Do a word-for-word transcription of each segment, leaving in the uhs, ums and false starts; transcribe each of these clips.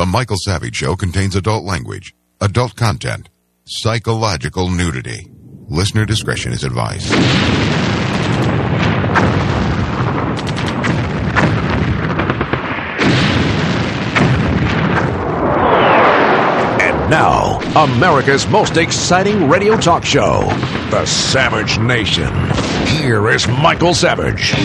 The Michael Savage Show contains adult language, adult content, psychological nudity. Listener discretion is advised. And now, America's most exciting radio talk show, The Savage Nation. Here is Michael Savage.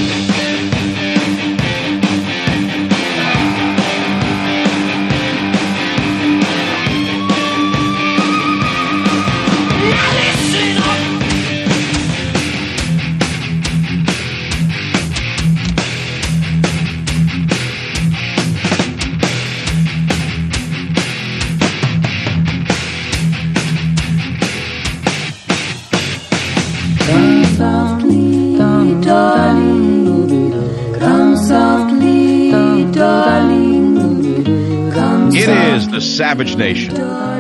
The Savage Nation.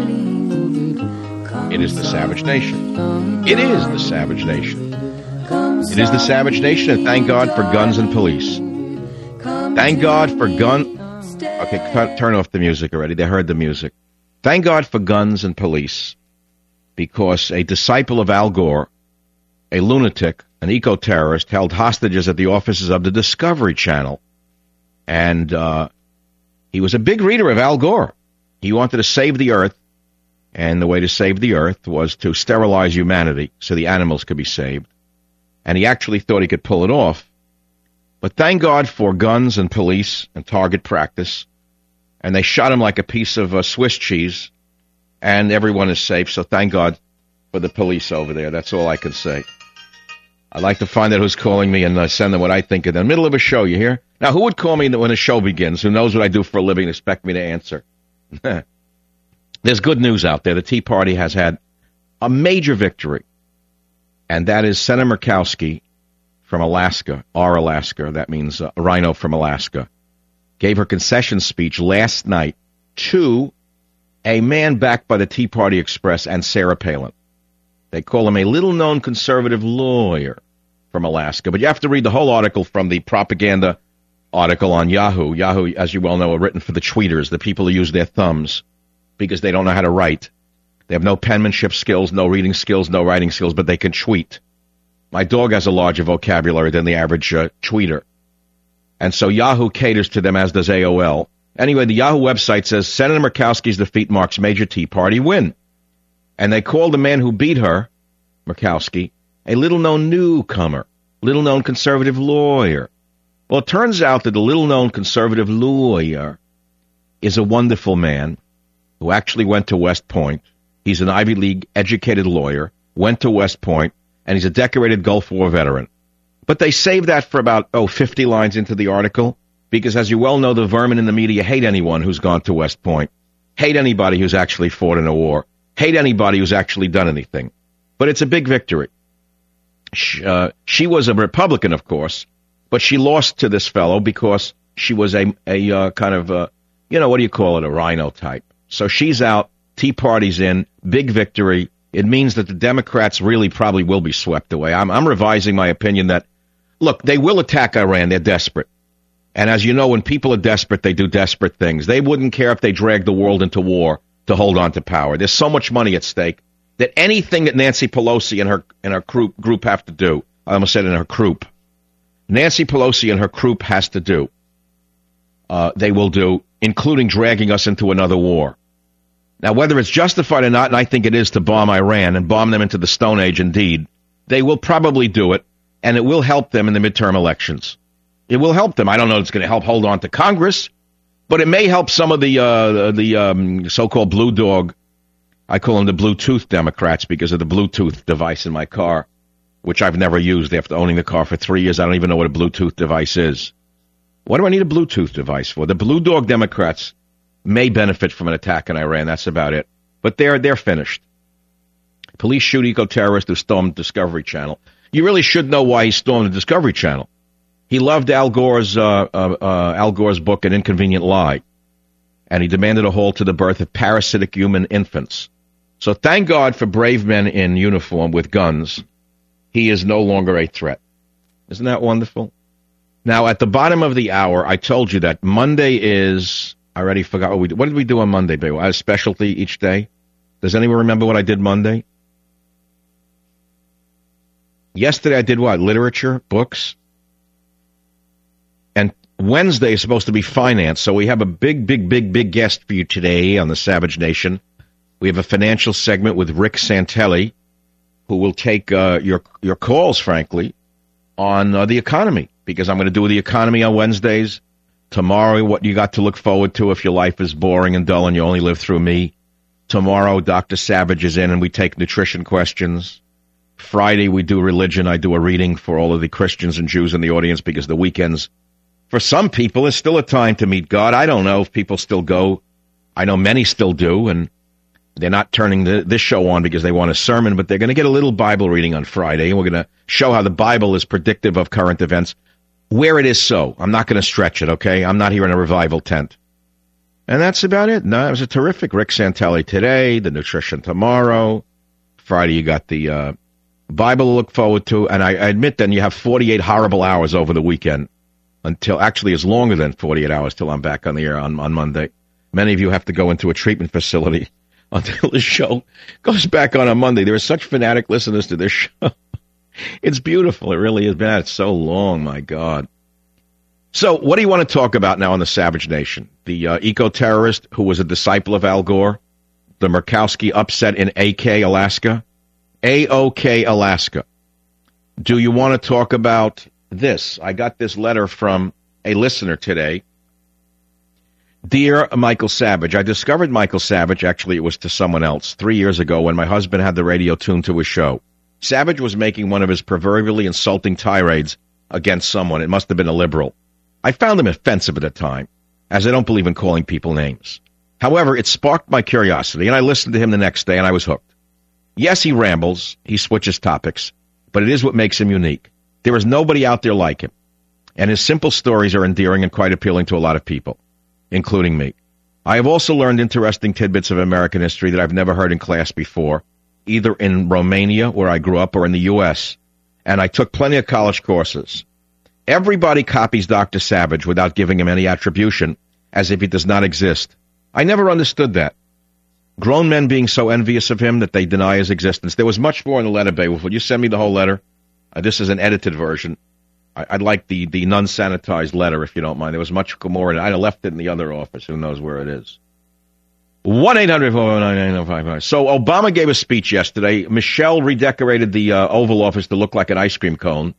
It is the Savage Nation. It is the Savage Nation. It is the Savage Nation, and thank God for guns and police. Thank God for gun... Okay, t- turn off the music already. They heard the music. Thank God for guns and police, because a disciple of Al Gore, a lunatic, an eco-terrorist, held hostages at the offices of the Discovery Channel, and uh, he was a big reader of Al Gore. He wanted to save the earth, and the way to save the earth was to sterilize humanity so the animals could be saved. And he actually thought he could pull it off. But thank God for guns and police and target practice. And they shot him like a piece of uh, Swiss cheese, and everyone is safe. So thank God for the police over there. That's all I can say. I'd like to find out who's calling me and uh, send them what I think in the middle of a show, you hear? Now, who would call me when a show begins? Who knows what I do for a living and expect me to answer? There's good news out there. The Tea Party has had a major victory, and that is Senator Murkowski from Alaska, our Alaska, that means uh, a rhino from Alaska, gave her concession speech last night to a man backed by the Tea Party Express and Sarah Palin. They call him a little-known conservative lawyer from Alaska, but you have to read the whole article from the propaganda article on Yahoo. Yahoo, as you well know, are written for the tweeters, the people who use their thumbs, because they don't know how to write. They have no penmanship skills, no reading skills, no writing skills, but they can tweet. My dog has a larger vocabulary than the average uh, tweeter. And so Yahoo caters to them, as does A O L. Anyway, the Yahoo website says Senator Murkowski's defeat marks major Tea Party win. And they called the man who beat her, Murkowski, a little-known newcomer, little-known conservative lawyer. Well, it turns out that the little-known conservative lawyer is a wonderful man who actually went to West Point. He's an Ivy League-educated lawyer, went to West Point, and he's a decorated Gulf War veteran. But they saved that for about, oh, fifty lines into the article, because as you well know, the vermin in the media hate anyone who's gone to West Point, hate anybody who's actually fought in a war, hate anybody who's actually done anything. But it's a big victory. She, uh, she was a Republican, of course, but she lost to this fellow because she was a, a uh, kind of, uh, you know, what do you call it, a rhino type. So she's out, Tea Party's in, big victory. It means that the Democrats really probably will be swept away. I'm, I'm revising my opinion that, look, they will attack Iran. They're desperate. And as you know, when people are desperate, they do desperate things. They wouldn't care if they dragged the world into war to hold on to power. There's so much money at stake that anything that Nancy Pelosi and her and her group, group have to do, I almost said in her group, Nancy Pelosi and her group has to do, uh, they will do, including dragging us into another war. Now, whether it's justified or not, and I think it is to bomb Iran and bomb them into the Stone Age indeed, they will probably do it, and it will help them in the midterm elections. It will help them. I don't know if it's going to help hold on to Congress, but it may help some of the uh, the um, so-called blue dog, I call them the Bluetooth Democrats because of the Bluetooth device in my car, which I've never used after owning the car for three years. I don't even know what a Bluetooth device is. What do I need a Bluetooth device for? The Blue Dog Democrats may benefit from an attack on Iran. That's about it. But they're they're finished. Police shoot eco-terrorist who stormed Discovery Channel. You really should know why he stormed the Discovery Channel. He loved Al Gore's uh, uh, uh, Al Gore's book, An Inconvenient Lie, and he demanded a halt to the birth of parasitic human infants. So thank God for brave men in uniform with guns. He is no longer a threat. Isn't that wonderful? Now, at the bottom of the hour, I told you that Monday is I already forgot what we did. What did we do on Monday, baby? I had a specialty each day. Does anyone remember what I did Monday? Yesterday I did what? Literature, books. And Wednesday is supposed to be finance, so we have a big, big, big, big guest for you today on the Savage Nation. We have a financial segment with Rick Santelli, who will take uh, your your calls, frankly, on uh, the economy, because I'm going to do the economy on Wednesdays. Tomorrow, what you got to look forward to if your life is boring and dull and you only live through me. Tomorrow, Doctor Savage is in and we take nutrition questions. Friday, we do religion. I do a reading for all of the Christians and Jews in the audience because the weekends, for some people, is still a time to meet God. I don't know if people still go. I know many still do, and they're not turning the, this show on because they want a sermon, but they're going to get a little Bible reading on Friday, and we're going to show how the Bible is predictive of current events, where it is so. I'm not going to stretch it, okay? I'm not here in a revival tent. And that's about it. No, it was a terrific Rick Santelli today, the nutrition tomorrow. Friday, you got the uh, Bible to look forward to, and I, I admit then you have forty-eight horrible hours over the weekend until, actually it's longer than forty-eight hours till I'm back on the air on, on Monday. Many of you have to go into a treatment facility until the show goes back on on Monday. There are such fanatic listeners to this show. It's beautiful. It really is. Man, it's so long, my God. So what do you want to talk about now on the Savage Nation? The uh, eco-terrorist who was a disciple of Al Gore? The Murkowski upset in A K, Alaska? A O K, Alaska. Do you want to talk about this? I got this letter from a listener today. Dear Michael Savage, I discovered Michael Savage, actually it was to someone else, three years ago when my husband had the radio tuned to his show. Savage was making one of his proverbially insulting tirades against someone. It must have been a liberal. I found him offensive at the time, as I don't believe in calling people names. However, it sparked my curiosity, and I listened to him the next day, and I was hooked. Yes, he rambles, he switches topics, but it is what makes him unique. There is nobody out there like him, and his simple stories are endearing and quite appealing to a lot of people, including me. I have also learned interesting tidbits of American history that I've never heard in class before, either in Romania, where I grew up, or in the U S, and I took plenty of college courses. Everybody copies Doctor Savage without giving him any attribution, as if he does not exist. I never understood that. Grown men being so envious of him that they deny his existence. There was much more in the letter, Beowulf. Would you send me the whole letter? Uh, this is an edited version. I, I'd like the, the non-sanitized letter, if you don't mind. There was much more in it. I'd have left it in the other office. Who knows where it is? one eight hundred four oh nine nine oh five five. So Obama gave a speech yesterday. Michelle redecorated the uh, Oval Office to look like an ice cream cone.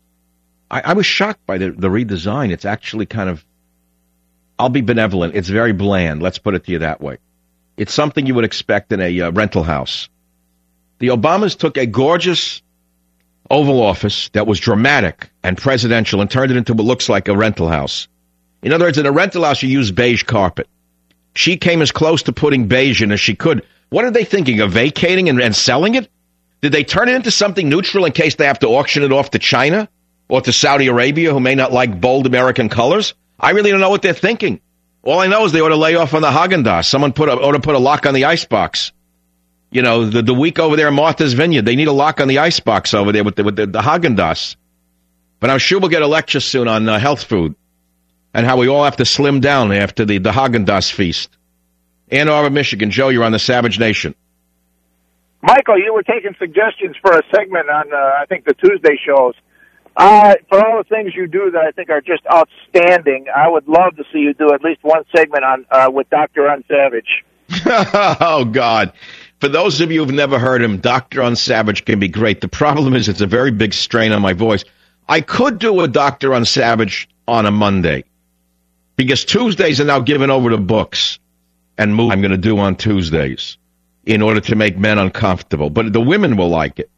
I, I was shocked by the, the redesign. It's actually kind of, I'll be benevolent, it's very bland. Let's put it to you that way. It's something you would expect in a uh, rental house. The Obamas took a gorgeous Oval Office that was dramatic and presidential and turned it into what looks like a rental house. In other words, in a rental house, you use beige carpet. She came as close to putting beige in as she could. What are they thinking of, vacating and, and selling it? Did they turn it into something neutral in case they have to auction it off to China or to Saudi Arabia, who may not like bold American colors? I really don't know what they're thinking. All I know is they ought to lay off on the Haagen-Dazs. Someone put a, ought to put a lock on the icebox. You know, the, the week over there in Martha's Vineyard, they need a lock on the icebox over there with the, with the, the Haagen-Dazs. But I'm sure we'll get a lecture soon on uh, health food and how we all have to slim down after the, the Haagen-Dazs feast. Ann Arbor, Michigan. Joe, you're on the Savage Nation. Michael, you were taking suggestions for a segment on, uh, I think, the Tuesday shows. Uh, for all the things you do that I think are just outstanding, I would love to see you do at least one segment on uh, with Doctor Unsavage. Oh, God. For those of you who've never heard him, Doctor Unsavage can be great. The problem is it's a very big strain on my voice. I could do a Doctor Unsavage on a Monday, because Tuesdays are now given over to books and movies I'm going to do on Tuesdays in order to make men uncomfortable. But the women will like it.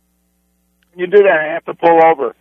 You do that, I have to pull over.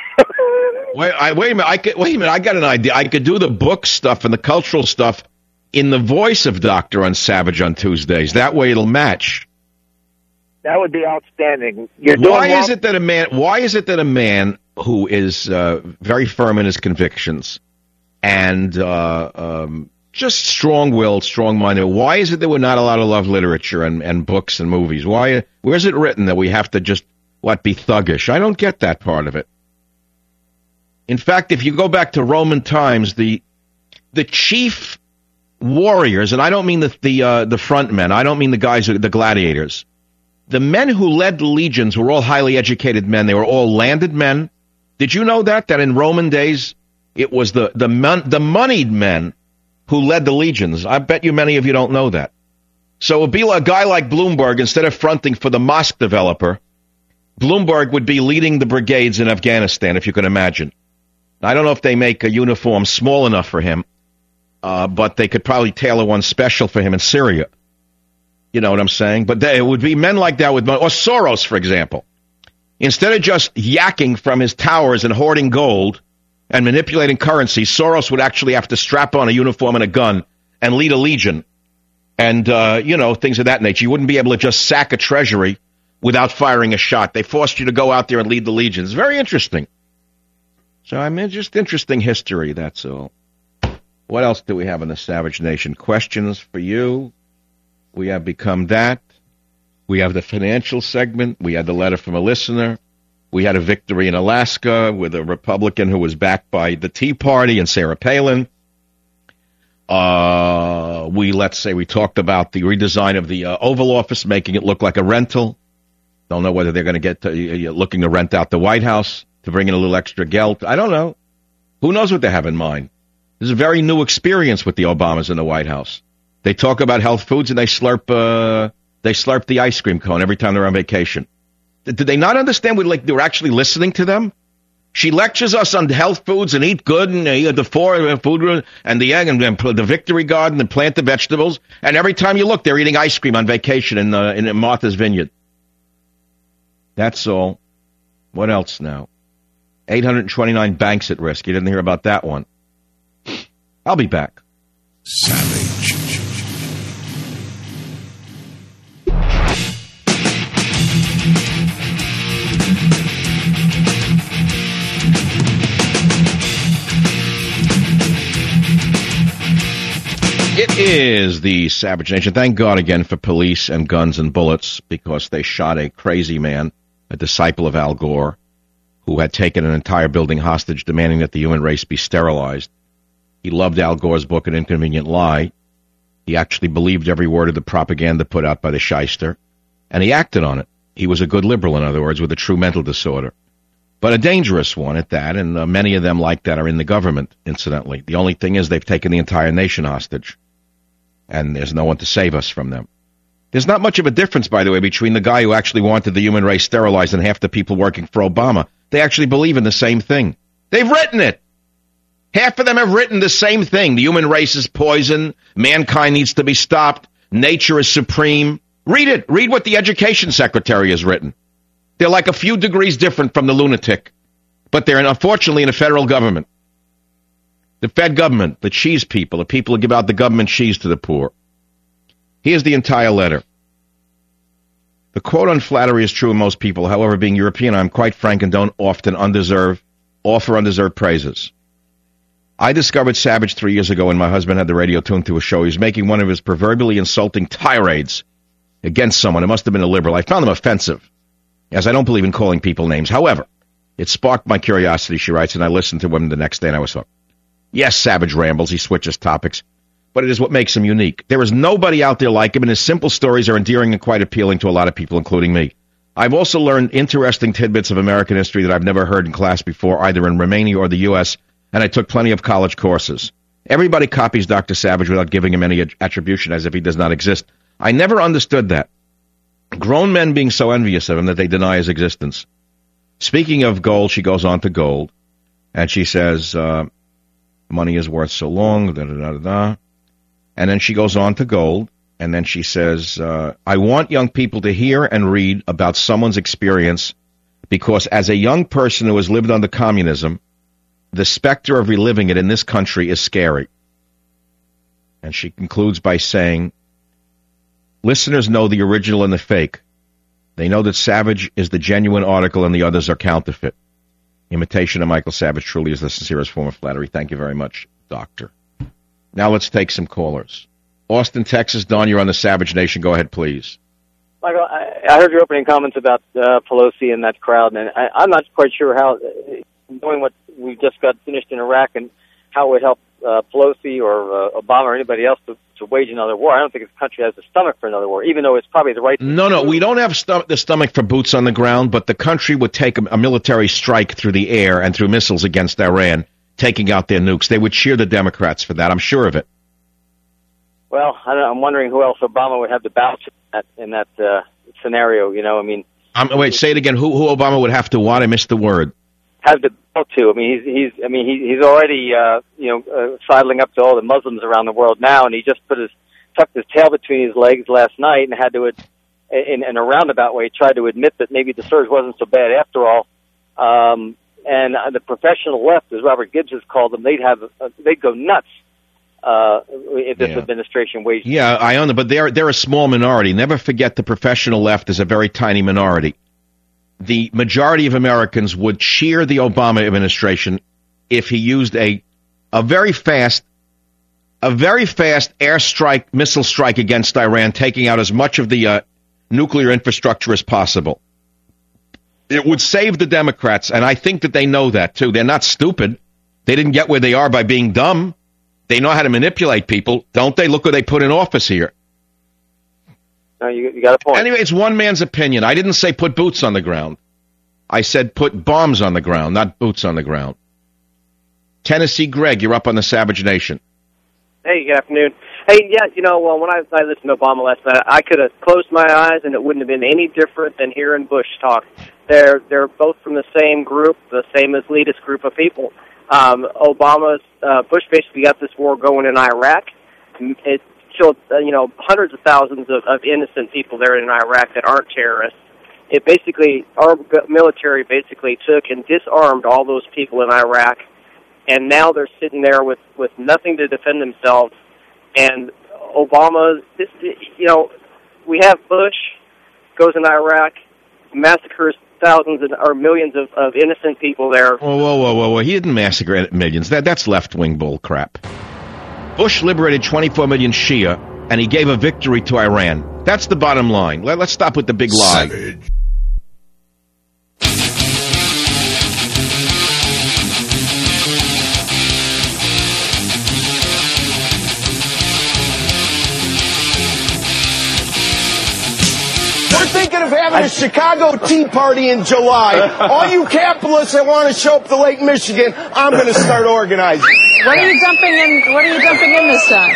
wait, I, wait a minute. I could, wait a minute. I got an idea. I could do the book stuff and the cultural stuff in the voice of Doctor Unsavage on Tuesdays. That way it'll match. That would be outstanding. You're why doing is it that a man? Why is it that a man who is uh, very firm in his convictions and uh, um, just strong-willed, strong-minded, why is it that we're not allowed to love literature and, and books and movies? Why? Where is it written that we have to just what be thuggish? I don't get that part of it. In fact, if you go back to Roman times, the the chief warriors, and I don't mean the the uh, the front men. I don't mean the guys, who, the gladiators. The men who led the legions were all highly educated men. They were all landed men. Did you know that? That in Roman days, it was the the mon- the moneyed men who led the legions. I bet you many of you don't know that. So it would be a guy like Bloomberg, instead of fronting for the mosque developer, Bloomberg would be leading the brigades in Afghanistan, if you can imagine. I don't know if they make a uniform small enough for him, uh, but they could probably tailor one special for him in Syria. You know what I'm saying? But they, it would be men like that with, or Soros, for example. Instead of just yakking from his towers and hoarding gold and manipulating currency, Soros would actually have to strap on a uniform and a gun and lead a legion and, uh, you know, things of that nature. You wouldn't be able to just sack a treasury without firing a shot. They forced you to go out there and lead the legions. Very interesting. So, I mean, just interesting history, that's all. What else do we have in the Savage Nation? Questions for you? We have Become That. We have the financial segment. We had the letter from a listener. We had a victory in Alaska with a Republican who was backed by the Tea Party and Sarah Palin. Uh, we, let's say, we talked about the redesign of the uh, Oval Office, making it look like a rental. Don't know whether they're going to get to, uh, looking to rent out the White House to bring in a little extra geld. I don't know. Who knows what they have in mind? This is a very new experience with the Obamas in the White House. They talk about health foods and they slurp uh, they slurp the ice cream cone every time they're on vacation. Did they not understand we like they were actually listening to them? She lectures us on health foods and eat good and uh, the four uh, food and the egg and, and the Victory Garden and plant the vegetables. And every time you look, they're eating ice cream on vacation in uh, in Martha's Vineyard. That's all. What else now? eight hundred twenty-nine banks at risk. You didn't hear about that one. I'll be back. Savage. It is the Savage Nation. Thank God again for police and guns and bullets, because they shot a crazy man, a disciple of Al Gore, who had taken an entire building hostage, demanding that the human race be sterilized. He loved Al Gore's book, An Inconvenient Lie. He actually believed every word of the propaganda put out by the shyster, and he acted on it. He was a good liberal, in other words, with a true mental disorder. But a dangerous one at that, and uh, many of them like that are in the government, incidentally. The only thing is they've taken the entire nation hostage, and there's no one to save us from them. There's not much of a difference, by the way, between the guy who actually wanted the human race sterilized and half the people working for Obama. They actually believe in the same thing. They've written it. Half of them have written the same thing. The human race is poison. Mankind needs to be stopped. Nature is supreme. Read it. Read what the education secretary has written. They're like a few degrees different from the lunatic. But they're, unfortunately, in a federal government. The Fed government, the cheese people, the people who give out the government cheese to the poor. Here's the entire letter. The quote on flattery is true of most people. However, being European, I'm quite frank and don't often undeserve, offer undeserved praises. I discovered Savage three years ago when my husband had the radio tuned to a show. He was making one of his proverbially insulting tirades against someone. It must have been a liberal. I found them offensive, as I don't believe in calling people names. However, it sparked my curiosity, she writes, and I listened to him the next day and I was hooked. Yes, Savage rambles. He switches topics, but it is what makes him unique. There is nobody out there like him, and his simple stories are endearing and quite appealing to a lot of people, including me. I've also learned interesting tidbits of American history that I've never heard in class before, either in Romania or the U S, and I took plenty of college courses. Everybody copies Doctor Savage without giving him any attribution, as if he does not exist. I never understood that. Grown men being so envious of him that they deny his existence. Speaking of gold, she goes on to gold, and she says, uh, money is worth so long, da da da da. And then she goes on to gold, and then she says, uh, I want young people to hear and read about someone's experience, because as a young person who has lived under communism, the specter of reliving it in this country is scary. And she concludes by saying, listeners know the original and the fake. They know that Savage is the genuine article and the others are counterfeit. Imitation of Michael Savage truly is the sincerest form of flattery. Thank you very much, Doctor. Now let's take some callers. Austin, Texas. Don, you're on the Savage Nation. Go ahead, please. Michael, I, I heard your opening comments about uh, Pelosi and that crowd, and I, I'm not quite sure how, knowing what we just got finished in Iraq and how it would help uh, Pelosi or uh, Obama or anybody else to, to wage another war. I don't think this country has the stomach for another war, even though it's probably the right thing No, to no, do. we don't have stu- the stomach for boots on the ground, but the country would take a, a military strike through the air and through missiles against Iran, taking out their nukes. They would cheer the Democrats for that. I'm sure of it. Well, I don't know, I'm wondering who else Obama would have to bow to in that, in that uh, scenario. You know, I mean, Um, wait, say it again. Who, who Obama would have to what? I missed the word. have to bow to. I mean, he's he's I mean he, he's already uh, you know uh, sidling up to all the Muslims around the world now, and he just put his tucked his tail between his legs last night and had to, in, in a roundabout way, tried to admit that maybe the surge wasn't so bad after all. Um, and uh, the professional left, as Robert Gibbs has called them, they'd have uh, they'd go nuts uh, if this Yeah. administration waged. Yeah, I own them, but they're they're a small minority. Never forget the professional left is a very tiny minority. The majority of Americans would cheer the Obama administration if he used a a very fast a very fast airstrike, missile strike against Iran, taking out as much of the uh, nuclear infrastructure as possible. It would save the Democrats, and I think that they know that, too. They're not stupid. They didn't get where they are by being dumb. They know how to manipulate people, don't they? Look what they put in office here. No, you, you got a point. Anyway, it's one man's opinion. I didn't say put boots on the ground. I said put bombs on the ground, not boots on the ground. Tennessee Greg, you're up on the Savage Nation. Hey, good afternoon. Hey, yeah, you know, well, when I, I listened to Obama last night, I could have closed my eyes and it wouldn't have been any different than hearing Bush talk. They're they're both from the same group, the same elitist group of people. Um, Obama's uh, Bush basically got this war going in Iraq. It killed, uh, you know, hundreds of thousands of, of innocent people there in Iraq that aren't terrorists. It basically, our military basically took and disarmed all those people in Iraq, and now they're sitting there with, with nothing to defend themselves. And Obama, this, you know, we have Bush goes in Iraq, massacres thousands and, or millions of, of innocent people there. Whoa, whoa, whoa, whoa, whoa. He didn't massacre millions. That That's left-wing bull crap. Bush liberated twenty-four million Shia, and he gave a victory to Iran. That's the bottom line. Let, let's stop with the big lie. Savage. We're thinking of having a Chicago Tea Party in July. All you capitalists that want to show up to Lake Michigan, I'm going to start organizing. What are you dumping in? What are you dumping in this time?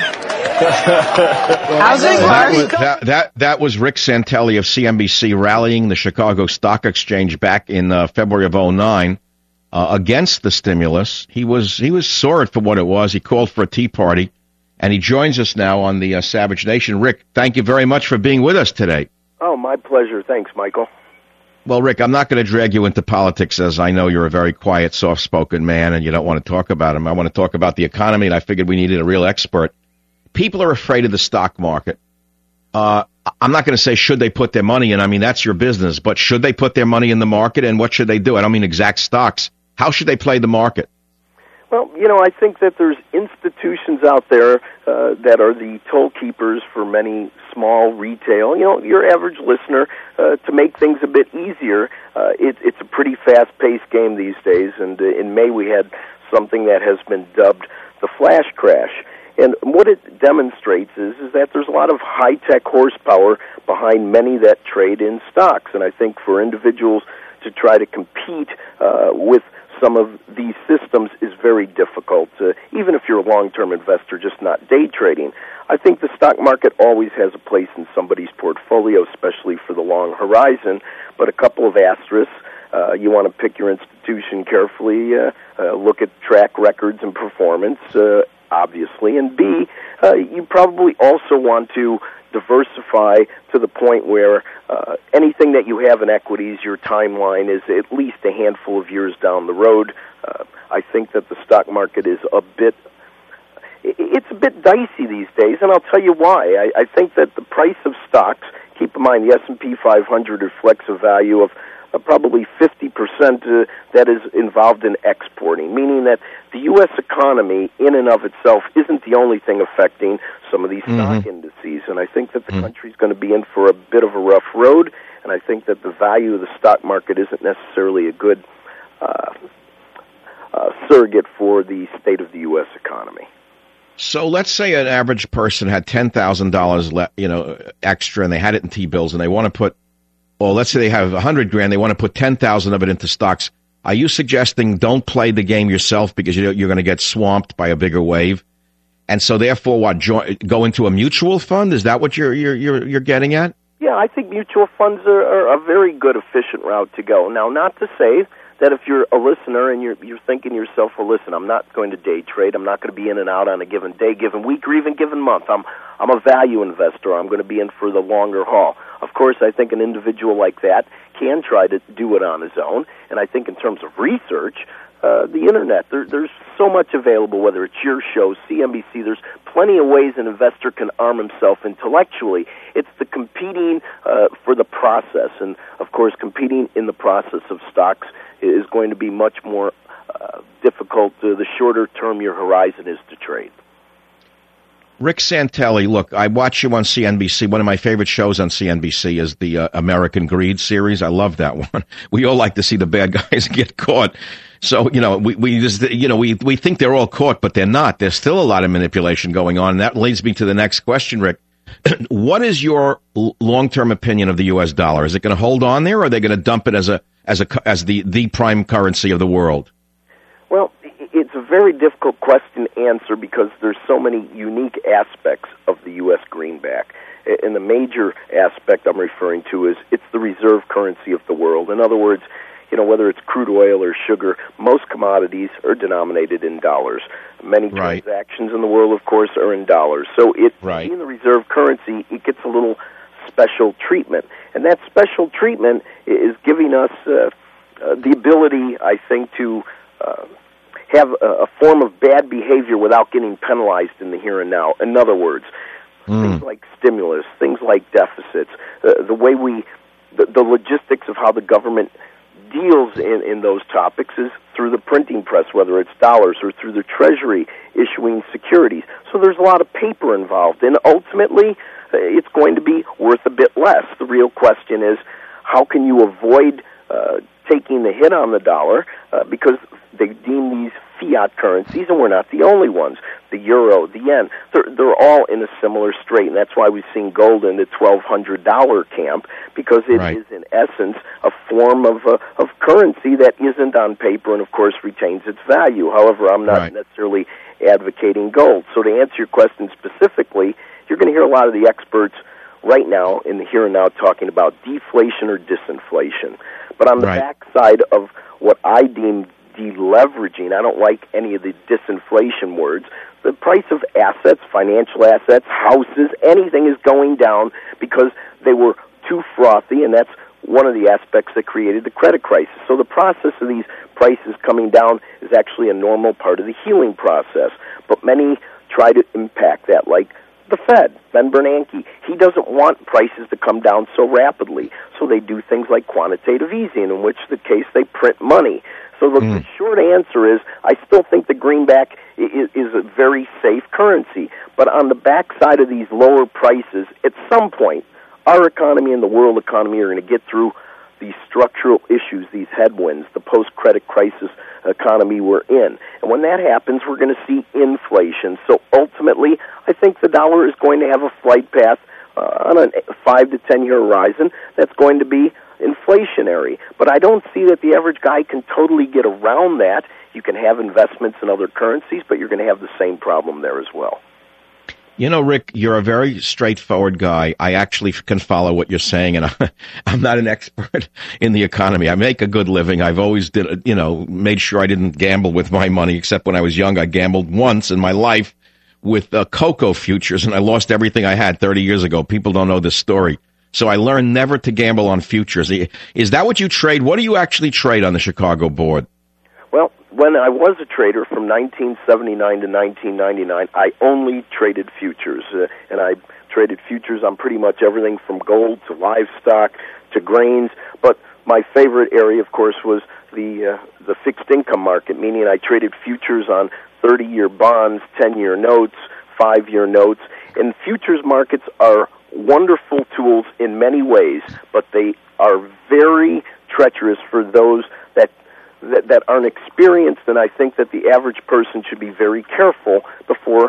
Housing? That was, that, that, that was Rick Santelli of C N B C rallying the Chicago Stock Exchange back in uh, February of oh nine uh, against the stimulus. He was he was saw it for what it was. He called for a tea party, and he joins us now on the uh, Savage Nation. Rick, thank you very much for being with us today. Oh, my pleasure. Thanks, Michael. Well, Rick, I'm not going to drag you into politics, as I know you're a very quiet, soft-spoken man, and you don't want to talk about him. I want to talk about the economy, and I figured we needed a real expert. People are afraid of the stock market. Uh, I'm not going to say should they put their money in. I mean, that's your business. But should they put their money in the market, and what should they do? I don't mean exact stocks. How should they play the market? Well, you know, I think that there's institutions out there uh, that are the toll keepers for many small retail, you know, your average listener, uh, to make things a bit easier. Uh, it, it's a pretty fast-paced game these days, and uh, in May we had something that has been dubbed the flash crash. And what it demonstrates is, is that there's a lot of high-tech horsepower behind many that trade in stocks. And I think for individuals to try to compete uh, with some of these systems is very difficult, uh, even if you're a long-term investor, just not day trading. I think the stock market always has a place in somebody's portfolio, especially for the long horizon, but a couple of asterisks. Uh, you want to pick your institution carefully, uh, uh, look at track records and performance, uh, obviously, and B, uh, you probably also want to diversify to the point where uh, anything that you have in equities, your timeline is at least a handful of years down the road. Uh, I think that the stock market is a bit, it's a bit dicey these days, and I'll tell you why. I, I think that the price of stocks, keep in mind the S and P five hundred reflects a value of Uh, probably fifty percent uh, that is involved in exporting, meaning that the U S economy in and of itself isn't the only thing affecting some of these stock Mm-hmm. indices. And I think that the mm-hmm. country's going to be in for a bit of a rough road, and I think that the value of the stock market isn't necessarily a good uh, uh, surrogate for the state of the U S economy. So let's say an average person had ten thousand dollars, le- you know, extra, and they had it in T-bills, and they want to put, well, let's say they have a hundred grand, they want to put ten thousand of it into stocks. Are you suggesting don't play the game yourself because you're going to get swamped by a bigger wave, and so therefore, what? Join, go into a mutual fund? Is that what you're you're you're, you're getting at? Yeah, I think mutual funds are, are a very good, efficient route to go. Now, not to say that if you're a listener and you're you're thinking to yourself, well, listen, I'm not going to day trade. I'm not going to be in and out on a given day, given week, or even given month. I'm I'm a value investor. I'm going to be in for the longer haul. Of course, I think an individual like that can try to do it on his own. And I think in terms of research, uh, the Internet, there, there's so much available, whether it's your show, C N B C, there's plenty of ways an investor can arm himself intellectually. It's the competing uh, for the process. And, of course, competing in the process of stocks is going to be much more uh, difficult uh, the shorter term your horizon is to trade. Rick Santelli, look, I watch you on C N B C. One of my favorite shows on C N B C is the uh, American Greed series. I love that one. We all like to see the bad guys get caught. So, you know, we, we just, you know, we, we think they're all caught, but they're not. There's still a lot of manipulation going on. And that leads me to the next question, Rick. What is your long-term opinion of the U S dollar? Is it going to hold on there, or are they going to dump it as a as a as the, the prime currency of the world? Well, it's a very difficult question to answer because there's so many unique aspects of the U S greenback. And the major aspect I'm referring to is it's the reserve currency of the world. In other words, you know, whether it's crude oil or sugar, most commodities are denominated in dollars. Many right. transactions in the world, of course, are in dollars. So it, right. being the reserve currency, it gets a little special treatment. And that special treatment is giving us uh, uh, the ability, I think, to uh, have a, a form of bad behavior without getting penalized in the here and now. In other words, mm. things like stimulus, things like deficits, uh, the way we, the, the logistics of how the government deals in, in those topics is through the printing press, whether it's dollars, or through the Treasury issuing securities. So there's a lot of paper involved, and ultimately uh, it's going to be worth a bit less. The real question is, how can you avoid uh, taking the hit on the dollar, uh, because they deem these fiat currencies, and we're not the only ones. The euro, the yen, they're, they're all in a similar strait, and that's why we've seen gold in the twelve hundred dollars camp, because it right. is, in essence, a form of uh, of currency that isn't on paper and, of course, retains its value. However, I'm not right. necessarily advocating gold. So to answer your question specifically, you're going to hear a lot of the experts right now in the here and now talking about deflation or disinflation. But on the right. backside of what I deem deleveraging, I don't like any of the disinflation words, the price of assets, financial assets, houses, anything is going down because they were too frothy, and that's one of the aspects that created the credit crisis. So the process of these prices coming down is actually a normal part of the healing process. But many try to impact that, like the Fed, Ben Bernanke. He doesn't want prices to come down so rapidly, so they do things like quantitative easing, in which the case they print money. So the, mm. the short answer is, I still think the greenback is, is a very safe currency. But on the backside of these lower prices, at some point, our economy and the world economy are going to get through these structural issues, these headwinds, the post-credit crisis economy we're in. And when that happens, we're going to see inflation. So ultimately, I think the dollar is going to have a flight path uh, on a five to ten-year horizon that's going to be inflationary. But I don't see that the average guy can totally get around that. You can have investments in other currencies, but you're going to have the same problem there as well. You know, Rick, you're a very straightforward guy. I actually can follow what you're saying, and I, I'm not an expert in the economy. I make a good living. I've always did, you know, made sure I didn't gamble with my money, except when I was young. I gambled once in my life with uh, cocoa futures, and I lost everything I had thirty years ago. People don't know this story. So I learned never to gamble on futures. Is that what you trade? What do you actually trade on the Chicago board? Well, when I was a trader from nineteen seventy-nine to nineteen ninety-nine, I only traded futures, uh, and I traded futures on pretty much everything from gold to livestock to grains. But my favorite area, of course, was the uh, the fixed income market, meaning I traded futures on thirty-year bonds, ten-year notes, five-year notes. And futures markets are wonderful tools in many ways, but they are very treacherous for those that That, that aren't experienced, and I think that the average person should be very careful before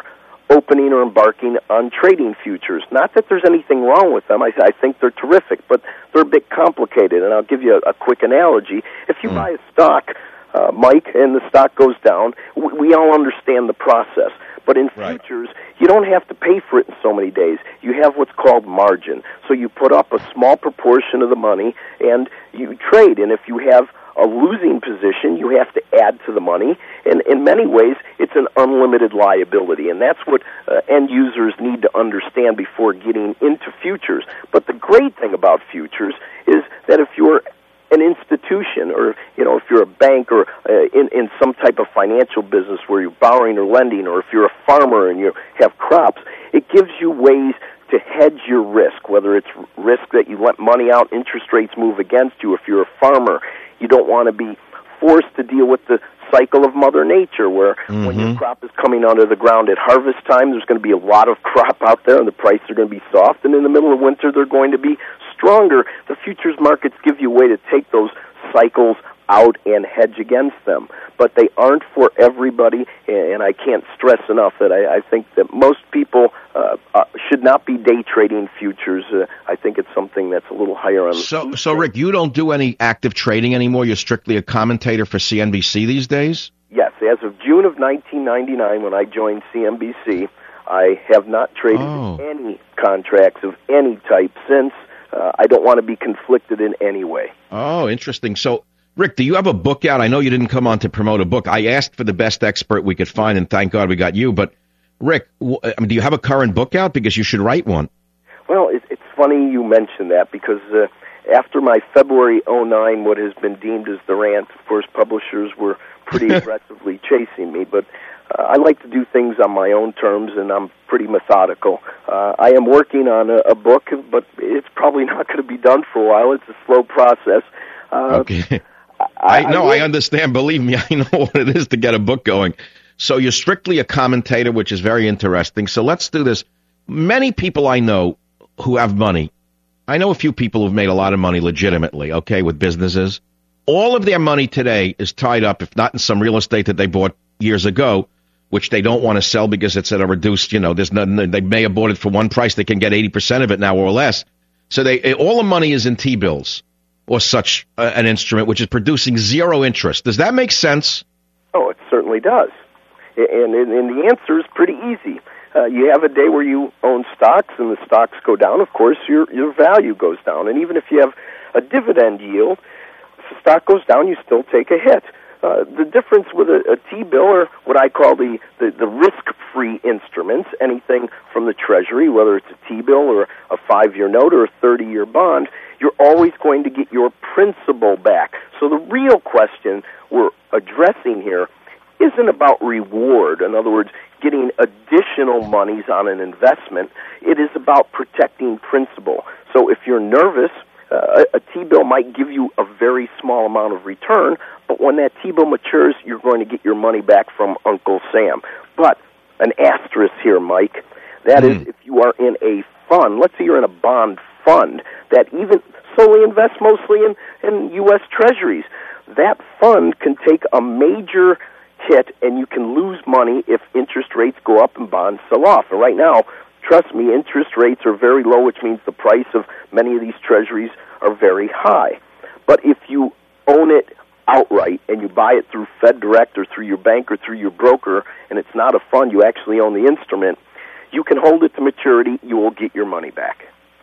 opening or embarking on trading futures. Not that there's anything wrong with them. I, I think they're terrific, but they're a bit complicated. And I'll give you a, a quick analogy. If you mm. buy a stock, uh, Mike, and the stock goes down, we, we all understand the process. But in right. futures, you don't have to pay for it in so many days. You have what's called margin. So you put up a small proportion of the money and you trade. And if you have a losing position, you have to add to the money. And in many ways, it's an unlimited liability. And that's what uh, end users need to understand before getting into futures. But the great thing about futures is that if you're an institution, or you know, if you're a bank, or uh, in in some type of financial business where you're borrowing or lending, or if you're a farmer and you have crops, it gives you ways to hedge your risk. Whether it's risk that you let money out, interest rates move against you. If you're a farmer, you don't want to be forced to deal with the cycle of Mother Nature, where mm-hmm. when your crop is coming out of the ground at harvest time, there's going to be a lot of crop out there, and the prices are going to be soft, and in the middle of winter, they're going to be stronger. The futures markets give you a way to take those cycles out and hedge against them. But they aren't for everybody, and I can't stress enough that I, I think that most people uh, uh, should not be day trading futures. Uh, I think it's something that's a little higher on the So, so Rick, you don't do any active trading anymore? You're strictly a commentator for C N B C these days? Yes. As of June of nineteen ninety-nine, when I joined C N B C, I have not traded Oh. any contracts of any type since. Uh, I don't want to be conflicted in any way. Oh, interesting. So, Rick, do you have a book out? I know you didn't come on to promote a book. I asked for the best expert we could find, and thank God we got you. But, Rick, w- I mean, do you have a current book out? Because you should write one. Well, it, it's funny you mention that, because uh, after my February oh nine, what has been deemed as the rant, of course, publishers were pretty aggressively chasing me. But uh, I like to do things on my own terms, and I'm pretty methodical. Uh, I am working on a, a book, but it's probably not going to be done for a while. It's a slow process. Uh, okay. I know, I, I understand. Believe me, I know what it is to get a book going. So you're strictly a commentator, which is very interesting. So let's do this. Many people I know who have money, I know a few people who've made a lot of money legitimately, okay, with businesses. All of their money today is tied up, if not in some real estate that they bought years ago, which they don't want to sell because it's at a reduced, you know, there's no, they may have bought it for one price. They can get eighty percent of it now or less. So they all the money is in T-bills or such uh, an instrument, which is producing zero interest. Does that make sense? Oh, it certainly does. And, and, and the answer is pretty easy. Uh, you have a day where you own stocks, and the stocks go down. Of course, your your value goes down. And even if you have a dividend yield, if the stock goes down, you still take a hit. Uh, the difference with a, a T-bill, or what I call the, the, the risk-free instruments, anything from the Treasury, whether it's a T-bill or a five-year note or a thirty-year bond, you're always going to get your principal back. So the real question we're addressing here isn't about reward. In other words, getting additional monies on an investment. It is about protecting principal. So if you're nervous, uh, a T-bill might give you a very small amount of return, but when that T-bill matures, you're going to get your money back from Uncle Sam. But an asterisk here, Mike, that mm. is if you are in a fund, let's say you're in a bond fund that even solely invests mostly in, in U S Treasuries, that fund can take a major hit, and you can lose money if interest rates go up and bonds sell off. And right now, trust me, interest rates are very low, which means the price of many of these treasuries are very high. But if you own it outright and you buy it through FedDirect or through your bank or through your broker, and it's not a fund, you actually own the instrument, you can hold it to maturity, you will get your money back.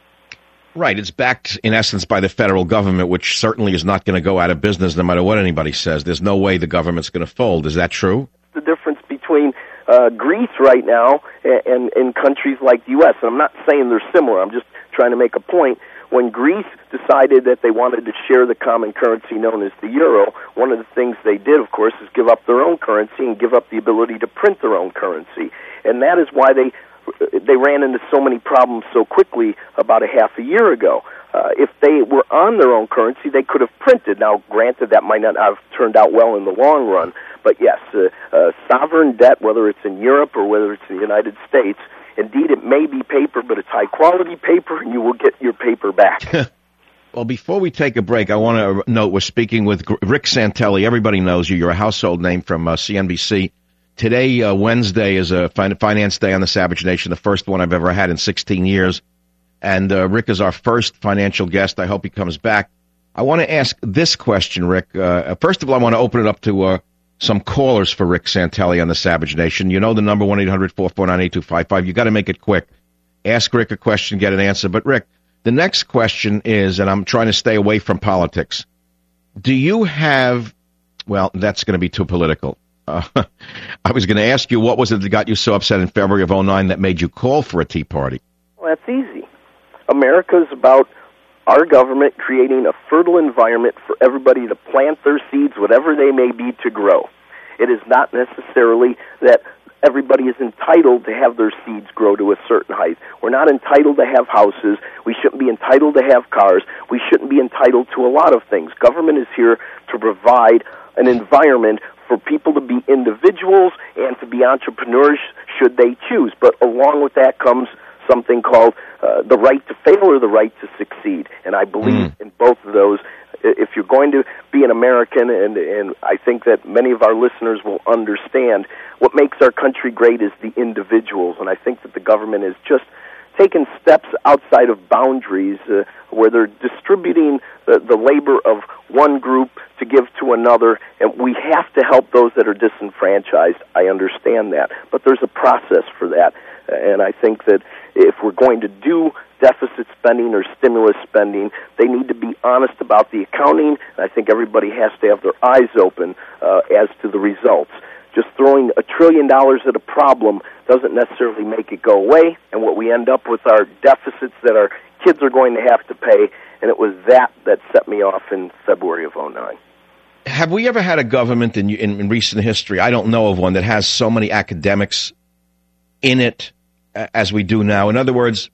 Right. It's backed, in essence, by the federal government, which certainly is not going to go out of business no matter what anybody says. There's no way the government's going to fold. Is that true? The difference between uh, Greece right now and, and countries like the U S, and I'm not saying they're similar, I'm just trying to make a point. When Greece decided that they wanted to share the common currency known as the euro, one of the things they did, of course, is give up their own currency and give up the ability to print their own currency. And that is why they they ran into so many problems so quickly about a half a year ago. Uh, if they were on their own currency, they could have printed. Now, granted, that might not have turned out well in the long run, but yes, uh, uh, sovereign debt, whether it's in Europe or whether it's in the United States, indeed, it may be paper, but it's high-quality paper, and you will get your paper back. Well, before we take a break, I want to note we're speaking with Rick Santelli. Everybody knows you. You're a household name from uh, C N B C. Today, uh, Wednesday, is a fin- finance day on the Savage Nation, the first one I've ever had in sixteen years. And uh, Rick is our first financial guest. I hope he comes back. I want to ask this question, Rick. Uh, first of all, I want to open it up to uh, some callers for Rick Santelli on the Savage Nation. You know the number, one eight hundred four four nine eight two five five. You got to make it quick. Ask Rick a question, get an answer. But, Rick, the next question is, and I'm trying to stay away from politics, do you have, well, that's going to be too political. Uh, I was going to ask you, what was it that got you so upset in February of oh nine that made you call for a Tea Party? Well, that's easy. America's about our government creating a fertile environment for everybody to plant their seeds, whatever they may be, to grow. It is not necessarily that everybody is entitled to have their seeds grow to a certain height. We're not entitled to have houses. We shouldn't be entitled to have cars. We shouldn't be entitled to a lot of things. Government is here to provide an environment for people to be individuals and to be entrepreneurs should they choose. But along with that comes something called uh, the right to fail or the right to succeed. And I believe mm. in both of those. If you're going to be an American, and, and I think that many of our listeners will understand, what makes our country great is the individuals. And I think that the government is just taken steps outside of boundaries uh, where they're distributing the, the labor of one group to give to another, and we have to help those that are disenfranchised. I understand that, but there's a process for that, and I think that if we're going to do deficit spending or stimulus spending, they need to be honest about the accounting, and I think everybody has to have their eyes open uh, as to the results. Just throwing a trillion dollars at a problem doesn't necessarily make it go away, and what we end up with are deficits that our kids are going to have to pay, and it was that that set me off in February of oh nine. Have we ever had a government in, in, in recent history, I don't know of one, that has so many academics in it as we do now? In other words,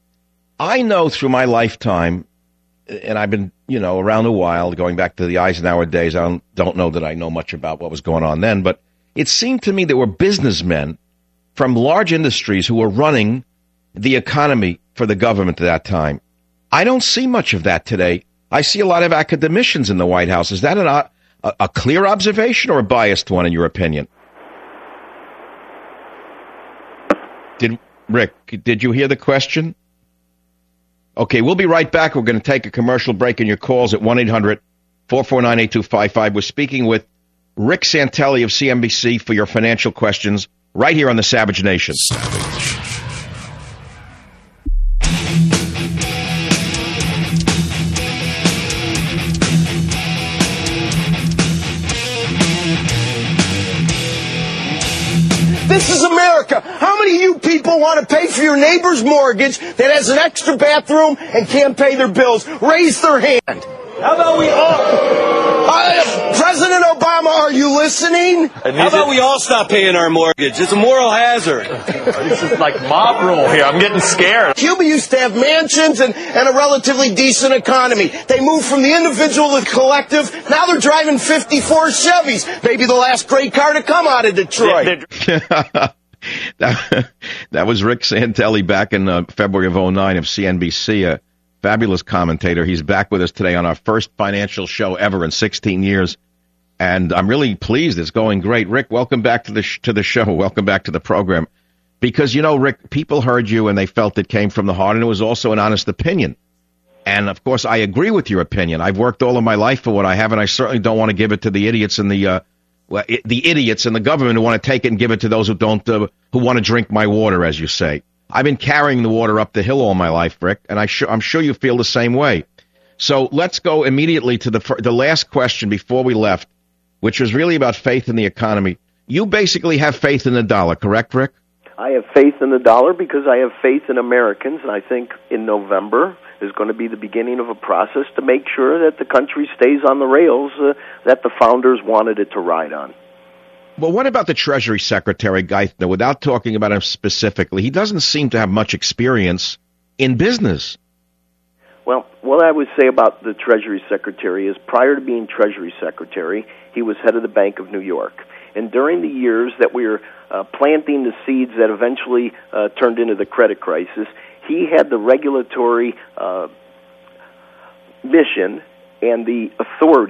I know through my lifetime, and I've been, you know, around a while, going back to the Eisenhower days, I don't, don't know that I know much about what was going on then, but it seemed to me there were businessmen from large industries who were running the economy for the government at that time. I don't see much of that today. I see a lot of academicians in the White House. Is that an, a, a clear observation or a biased one, in your opinion? Did Rick, did you hear the question? Okay, we'll be right back. We're going to take a commercial break in your calls at one eight hundred four four nine eight two five five. We're speaking with Rick Santelli of C N B C for your financial questions right here on the Savage Nation. Savage. This is America. How many of you people want to pay for your neighbor's mortgage that has an extra bathroom and can't pay their bills? Raise their hand. How about we all... Uh, President Obama, are you listening? How about we all stop paying our mortgage? It's a moral hazard. This is like mob rule here. I'm getting scared. Cuba used to have mansions and, and a relatively decent economy. They moved from the individual to the collective. Now they're driving fifty-four Chevys. Maybe the last great car to come out of Detroit. that, that was Rick Santelli back in uh, February of oh nine of C N B C. Uh, Fabulous commentator. He's back with us today on our first financial show ever in sixteen years, and I'm really pleased. It's going great. Rick, welcome back to the sh- to the show. Welcome back to the program. Because, you know, Rick, people heard you and they felt it came from the heart, and it was also an honest opinion. And, of course, I agree with your opinion. I've worked all of my life for what I have, and I certainly don't want to give it to the idiots and the uh, well, it, the idiots in the government who want to take it and give it to those who don't, uh, who want to drink my water, as you say. I've been carrying the water up the hill all my life, Rick, and I sh- I'm sure you feel the same way. So let's go immediately to the fir- the last question before we left, which was really about faith in the economy. You basically have faith in the dollar, correct, Rick? I have faith in the dollar because I have faith in Americans, and I think in November is going to be the beginning of a process to make sure that the country stays on the rails uh, that the founders wanted it to ride on. Well, what about the Treasury Secretary, Geithner? Without talking about him specifically, he doesn't seem to have much experience in business. Well, what I would say about the Treasury Secretary is prior to being Treasury Secretary, he was head of the Bank of New York. And during the years that we were uh, planting the seeds that eventually uh, turned into the credit crisis, he had the regulatory uh, mission and the authority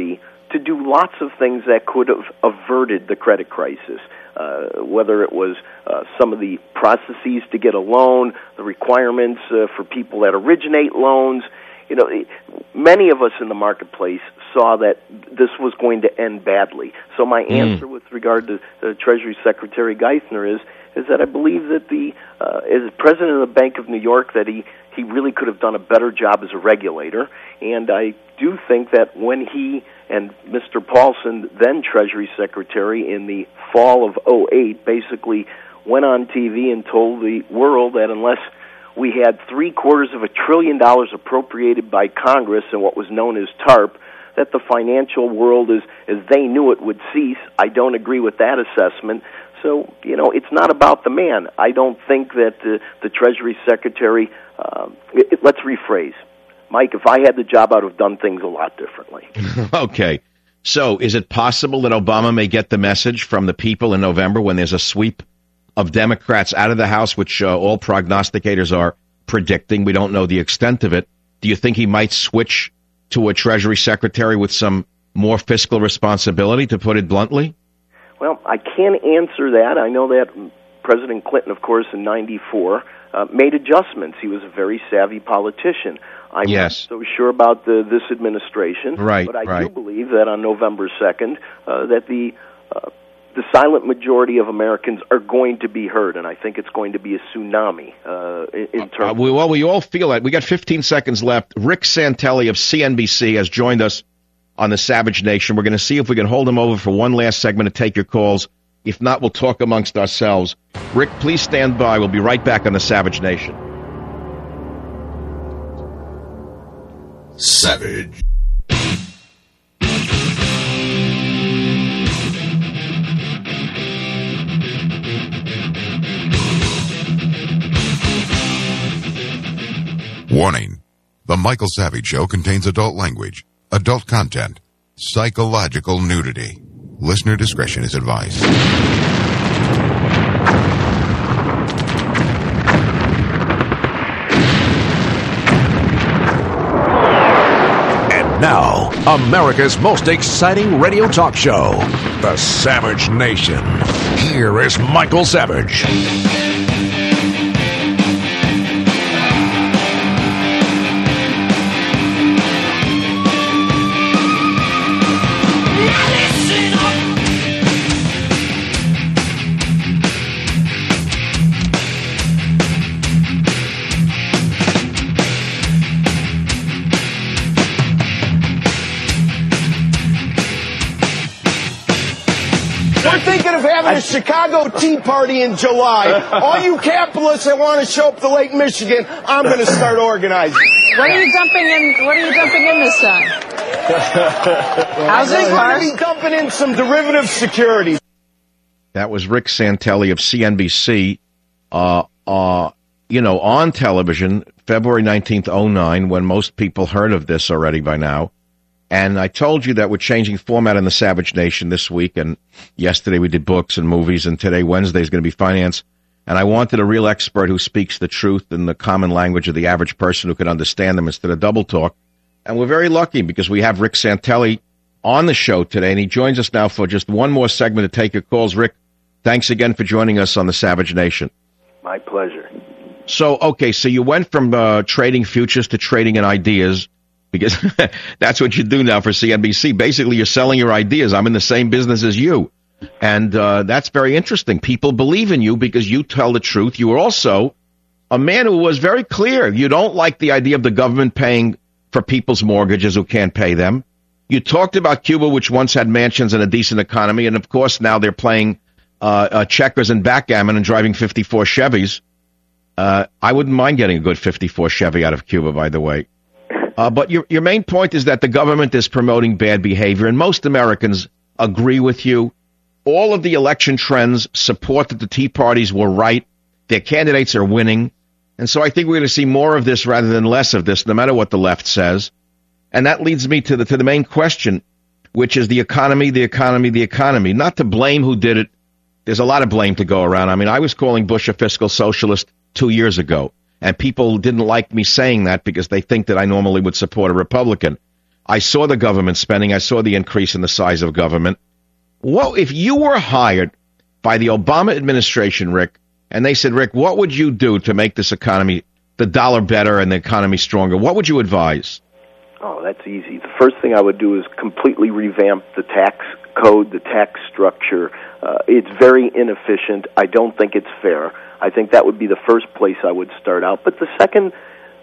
to do lots of things that could have averted the credit crisis. Uh, whether it was uh, some of the processes to get a loan, the requirements uh, for people that originate loans. You know, many of us in the marketplace saw that this was going to end badly. So my mm. answer with regard to uh, Treasury Secretary Geithner is is that I believe that the uh, as president of the Bank of New York, that he, he really could have done a better job as a regulator. And I do think that when he and Mister Paulson, then Treasury Secretary, in the fall of oh eight, basically went on T V and told the world that unless we had three quarters of a trillion dollars appropriated by Congress in what was known as TARP, that the financial world, as, as they knew it, would cease. I don't agree with that assessment. So, you know, it's not about the man. I don't think that uh, the Treasury Secretary, uh, it, it, let's rephrase. Mike, if I had the job, I would have done things a lot differently. Okay. So is it possible that Obama may get the message from the people in November when there's a sweep of Democrats out of the House, which uh, all prognosticators are predicting? We don't know the extent of it. Do you think he might switch to a Treasury Secretary with some more fiscal responsibility, to put it bluntly? Well, I can't answer that. I know that President Clinton, of course, in ninety-four, uh, made adjustments. He was a very savvy politician. I'm yes. not so sure about the, this administration, right, but I right. do believe that on November second, uh, that the uh, the silent majority of Americans are going to be heard, and I think it's going to be a tsunami uh, in, in terms. Uh, we, well, we all feel that. We got fifteen seconds left. Rick Santelli of C N B C has joined us on the Savage Nation. We're going to see if we can hold him over for one last segment to take your calls. If not, we'll talk amongst ourselves. Rick, please stand by. We'll be right back on the Savage Nation. Savage. Warning. The Michael Savage Show contains adult language, adult content, psychological nudity. Listener discretion is advised. And now, America's most exciting radio talk show, The Savage Nation. Here is Michael Savage. Having a Chicago Tea Party in July. All you capitalists that want to show up to Lake Michigan, I'm going to start organizing. What are you dumping in? What are you dumping in this time? Housing? I'm going to be dumping in some derivative securities. That was Rick Santelli of C N B C, uh, uh, you know, on television, February nineteenth, oh nine, when most people heard of this already by now. And I told you that we're changing format in the Savage Nation this week, and yesterday we did books and movies, and today, Wednesday, is going to be finance. And I wanted a real expert who speaks the truth in the common language of the average person who can understand them instead of double talk. And we're very lucky because we have Rick Santelli on the show today, and he joins us now for just one more segment to take your calls. Rick, thanks again for joining us on the Savage Nation. My pleasure. So, okay, so you went from uh, trading futures to trading in ideas, because that's what you do now for C N B C. Basically, you're selling your ideas. I'm in the same business as you. And uh, that's very interesting. People believe in you because you tell the truth. You were also a man who was very clear. You don't like the idea of the government paying for people's mortgages who can't pay them. You talked about Cuba, which once had mansions and a decent economy. And, of course, now they're playing uh, uh, checkers and backgammon and driving fifty-four Chevys. Uh, I wouldn't mind getting a good fifty-four Chevy out of Cuba, by the way. Uh, but your your main point is that the government is promoting bad behavior, and most Americans agree with you. All of the election trends support that the Tea Parties were right. Their candidates are winning. And so I think we're going to see more of this rather than less of this, no matter what the left says. And that leads me to the to the main question, which is the economy, the economy, the economy. Not to blame who did it. There's a lot of blame to go around. I mean, I was calling Bush a fiscal socialist two years ago. And people didn't like me saying that because they think that I normally would support a Republican. I saw the government spending. I saw the increase in the size of government. What if you were hired by the Obama administration, Rick, and they said, Rick, what would you do to make this economy, the dollar better and the economy stronger? What would you advise? Oh, that's easy. The first thing I would do is completely revamp the tax code, the tax structure. Uh, it's very inefficient. I don't think it's fair. I think that would be the first place I would start out. But the second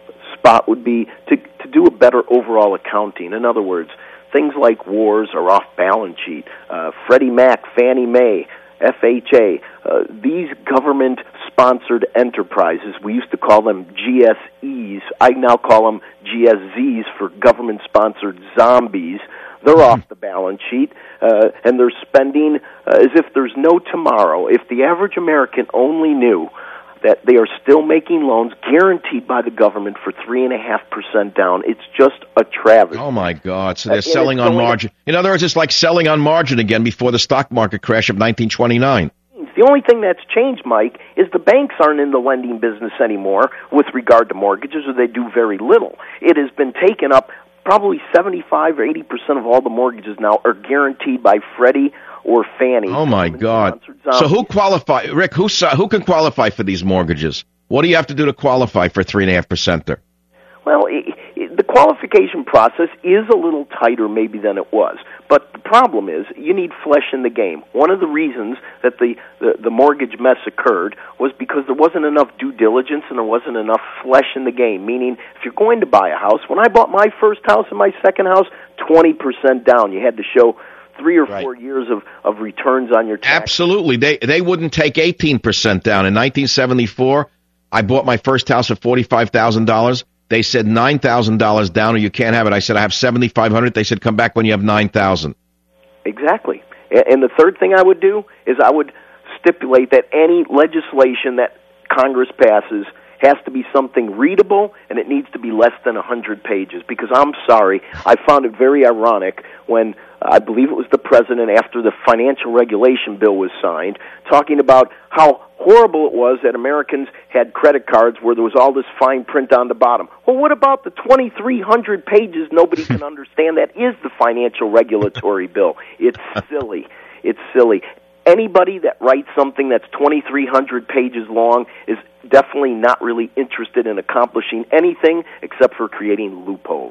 spot would be to, to do a better overall accounting. In other words, things like wars are off balance sheet. Uh, Freddie Mac, Fannie Mae, F H A, uh, these government-sponsored enterprises, we used to call them G S Es. I now call them G S Zs for government-sponsored zombies. They're off the balance sheet, uh, and they're spending uh, as if there's no tomorrow. If the average American only knew that they are still making loans guaranteed by the government for three and a half percent down, it's just a travesty. Oh my God! So they're Uh, selling on margin. In other words, it's like selling on margin again before the stock market crash of nineteen twenty-nine. The only thing that's changed, Mike, is the banks aren't in the lending business anymore with regard to mortgages, or they do very little. It has been taken up. Probably seventy-five or eighty percent of all the mortgages now are guaranteed by Freddie or Fannie. Oh my God! So who qualify, Rick? Who who can qualify for these mortgages? What do you have to do to qualify for three and a half percent there? Well, it, it, the qualification process is a little tighter maybe than it was. But the problem is you need flesh in the game. One of the reasons that the, the, the mortgage mess occurred was because there wasn't enough due diligence and there wasn't enough flesh in the game, meaning if you're going to buy a house, when I bought my first house and my second house, twenty percent down. You had to show three or four right. years of, of returns on your tax. Absolutely. They, they wouldn't take eighteen percent down. In nineteen seventy-four, I bought my first house for forty-five thousand dollars. They said nine thousand dollars down or you can't have it. I said, I have seventy-five hundred dollars. They said, come back when you have nine thousand dollars. Exactly. And the third thing I would do is I would stipulate that any legislation that Congress passes has to be something readable, and it needs to be less than one hundred pages. Because I'm sorry, I found it very ironic when uh, I believe it was the president, after the financial regulation bill was signed, talking about how horrible it was that Americans had credit cards where there was all this fine print on the bottom. Well, what about the twenty-three hundred pages nobody can understand that is the financial regulatory bill? It's silly. It's silly. Anybody that writes something that's twenty-three hundred pages long is definitely not really interested in accomplishing anything except for creating loopholes.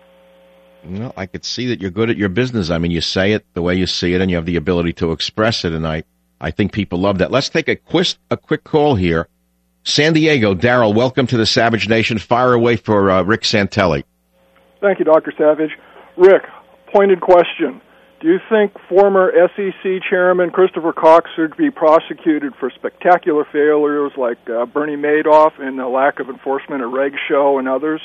Well, I could see that you're good at your business. I mean, you say it the way you see it, and you have the ability to express it, and I, I think people love that. Let's take a quick, a quick call here. San Diego, Daryl, welcome to the Savage Nation. Fire away for uh, Rick Santelli. Thank you, Doctor Savage. Rick, pointed question. Do you think former S E C Chairman Christopher Cox should be prosecuted for spectacular failures like uh, Bernie Madoff and the lack of enforcement at Reg Show and others?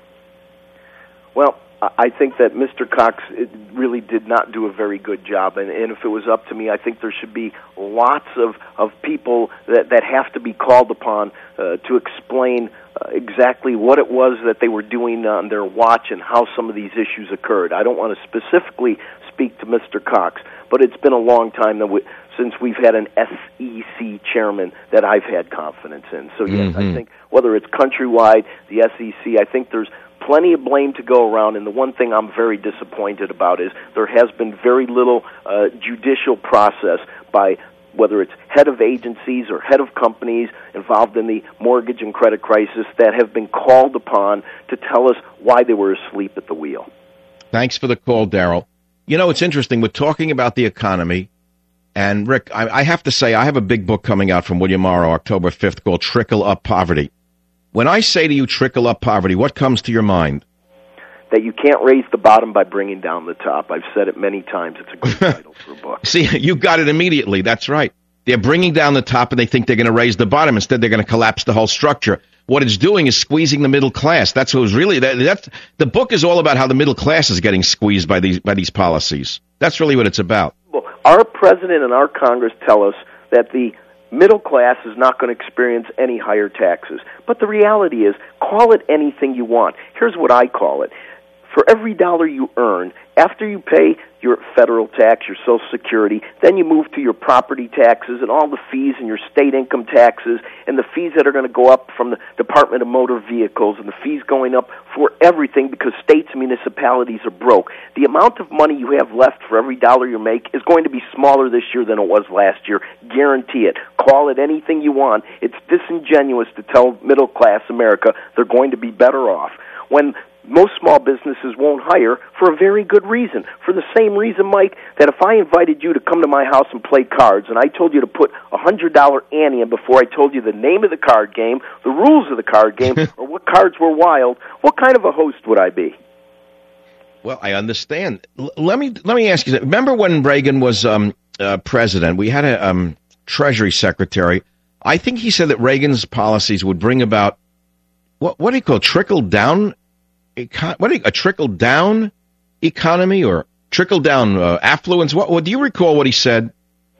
Well, I think that Mister Cox really did not do a very good job, and, and if it was up to me, I think there should be lots of, of people that, that have to be called upon uh, to explain uh, exactly what it was that they were doing on their watch and how some of these issues occurred. I don't want to specifically speak to Mister Cox, but it's been a long time that we, since we've had an S E C chairman that I've had confidence in. So, yes, mm-hmm. I think whether it's countrywide, the S E C, I think there's plenty of blame to go around, and the one thing I'm very disappointed about is there has been very little uh, judicial process by whether it's head of agencies or head of companies involved in the mortgage and credit crisis that have been called upon to tell us why they were asleep at the wheel. Thanks for the call, Daryl. You know, it's interesting. We're talking about the economy, and Rick, I, I have to say, I have a big book coming out from William Morrow, October fifth, called Trickle Up Poverty. When I say to you trickle up poverty, what comes to your mind? That you can't raise the bottom by bringing down the top. I've said it many times. It's a great title for a book. See, you got it immediately. That's right. They're bringing down the top, and they think they're going to raise the bottom. Instead, they're going to collapse the whole structure. What it's doing is squeezing the middle class. That's what was really that. That's, the book is all about how the middle class is getting squeezed by these by these policies. That's really what it's about. Well, our president and our Congress tell us that the middle class is not going to experience any higher taxes. But the reality is, call it anything you want. Here's what I call it. for every dollar you earn, after you pay your federal tax, your Social Security, then you move to your property taxes and all the fees and your state income taxes and the fees that are going to go up from the Department of Motor Vehicles and the fees going up for everything because states and municipalities are broke. The amount of money you have left for every dollar you make is going to be smaller this year than it was last year. Guarantee it. Call it anything you want. It's disingenuous to tell middle-class America they're going to be better off when most small businesses won't hire for a very good reason. For the same reason, Mike, that if I invited you to come to my house and play cards and I told you to put a one hundred dollar ante in before I told you the name of the card game, the rules of the card game, or what cards were wild, what kind of a host would I be? Well, I understand. L- let me let me ask you, remember when Reagan was um, uh, president, we had a um, Treasury Secretary. I think he said that Reagan's policies would bring about, what, what do you call it, trickle-down Econ- what a, a trickle-down economy or trickle-down uh, affluence? What, what do you recall what he said?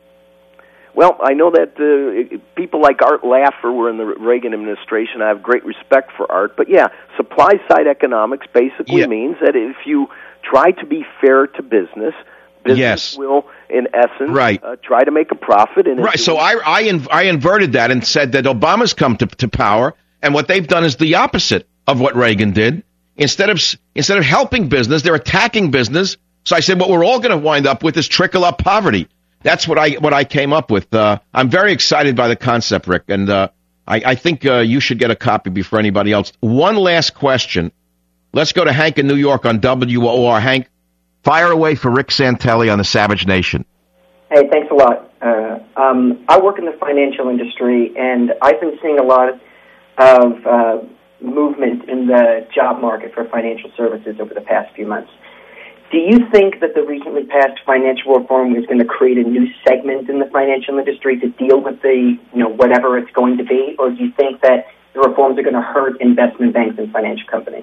Well, I know that uh, people like Art Laffer were in the Reagan administration. I have great respect for Art. But, yeah, supply-side economics basically yeah. means that if you try to be fair to business, business yes. will, in essence, right. uh, try to make a profit. And right, so I, I, inv- I inverted that and said that Obama's come to, to power, and what they've done is the opposite of what Reagan did. Instead of instead of helping business, they're attacking business. So I said, what we're all going to wind up with is trickle-up poverty. That's what I what I came up with. Uh, I'm very excited by the concept, Rick, and uh, I, I think uh, you should get a copy before anybody else. One last question. Let's go to Hank in New York on W O R. Hank, fire away for Rick Santelli on the Savage Nation. Hey, thanks a lot. Uh, um, I work in the financial industry, and I've been seeing a lot of uh, movement in the job market for financial services over the past few months. Do you think that the recently passed financial reform is going to create a new segment in the financial industry to deal with the, you know, whatever it's going to be, or do you think that the reforms are going to hurt investment banks and financial companies?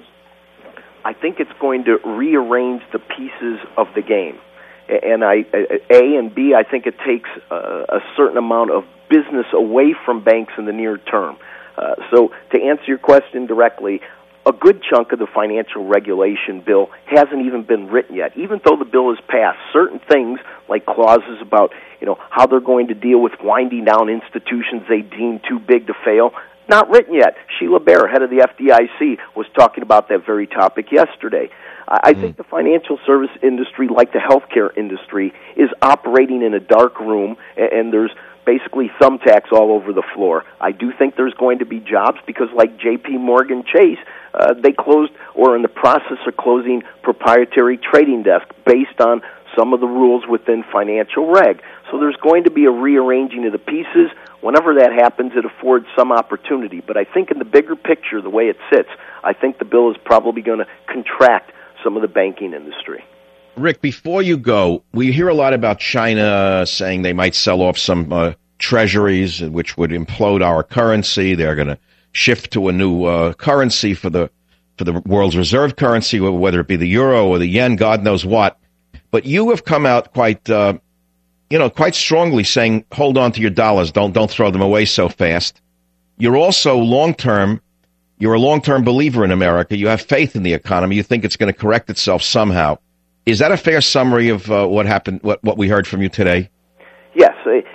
I think it's going to rearrange the pieces of the game. And I, A and B, I think it takes a, a certain amount of business away from banks in the near term. Uh, so to answer your question directly, a good chunk of the financial regulation bill hasn't even been written yet. Even though the bill is passed, certain things like clauses about, you know, how they're going to deal with winding down institutions they deem too big to fail, not written yet. Sheila Bair, head of the F D I C, was talking about that very topic yesterday. I mm. think the financial service industry, like the healthcare industry, is operating in a dark room, and there's basically thumbtacks all over the floor. I do think there's going to be jobs because, like J P Morgan Chase, uh, they closed or in the process of closing proprietary trading desk based on some of the rules within financial reg. So there's going to be a rearranging of the pieces. Whenever that happens, it affords some opportunity. But I think in the bigger picture, the way it sits, I think the bill is probably going to contract some of the banking industry. Rick, before you go, we hear a lot about China saying they might sell off some uh, treasuries, which would implode our currency. They're going to shift to a new uh, currency for the for the world's reserve currency, whether it be the euro or the yen, God knows what. But you have come out quite, uh, you know, quite strongly saying, hold on to your dollars, don't don't throw them away so fast. You're also long term. You're a long term believer in America. You have faith in the economy. You think it's going to correct itself somehow. Is that a fair summary of uh, what happened, what, what we heard from you today? Yes.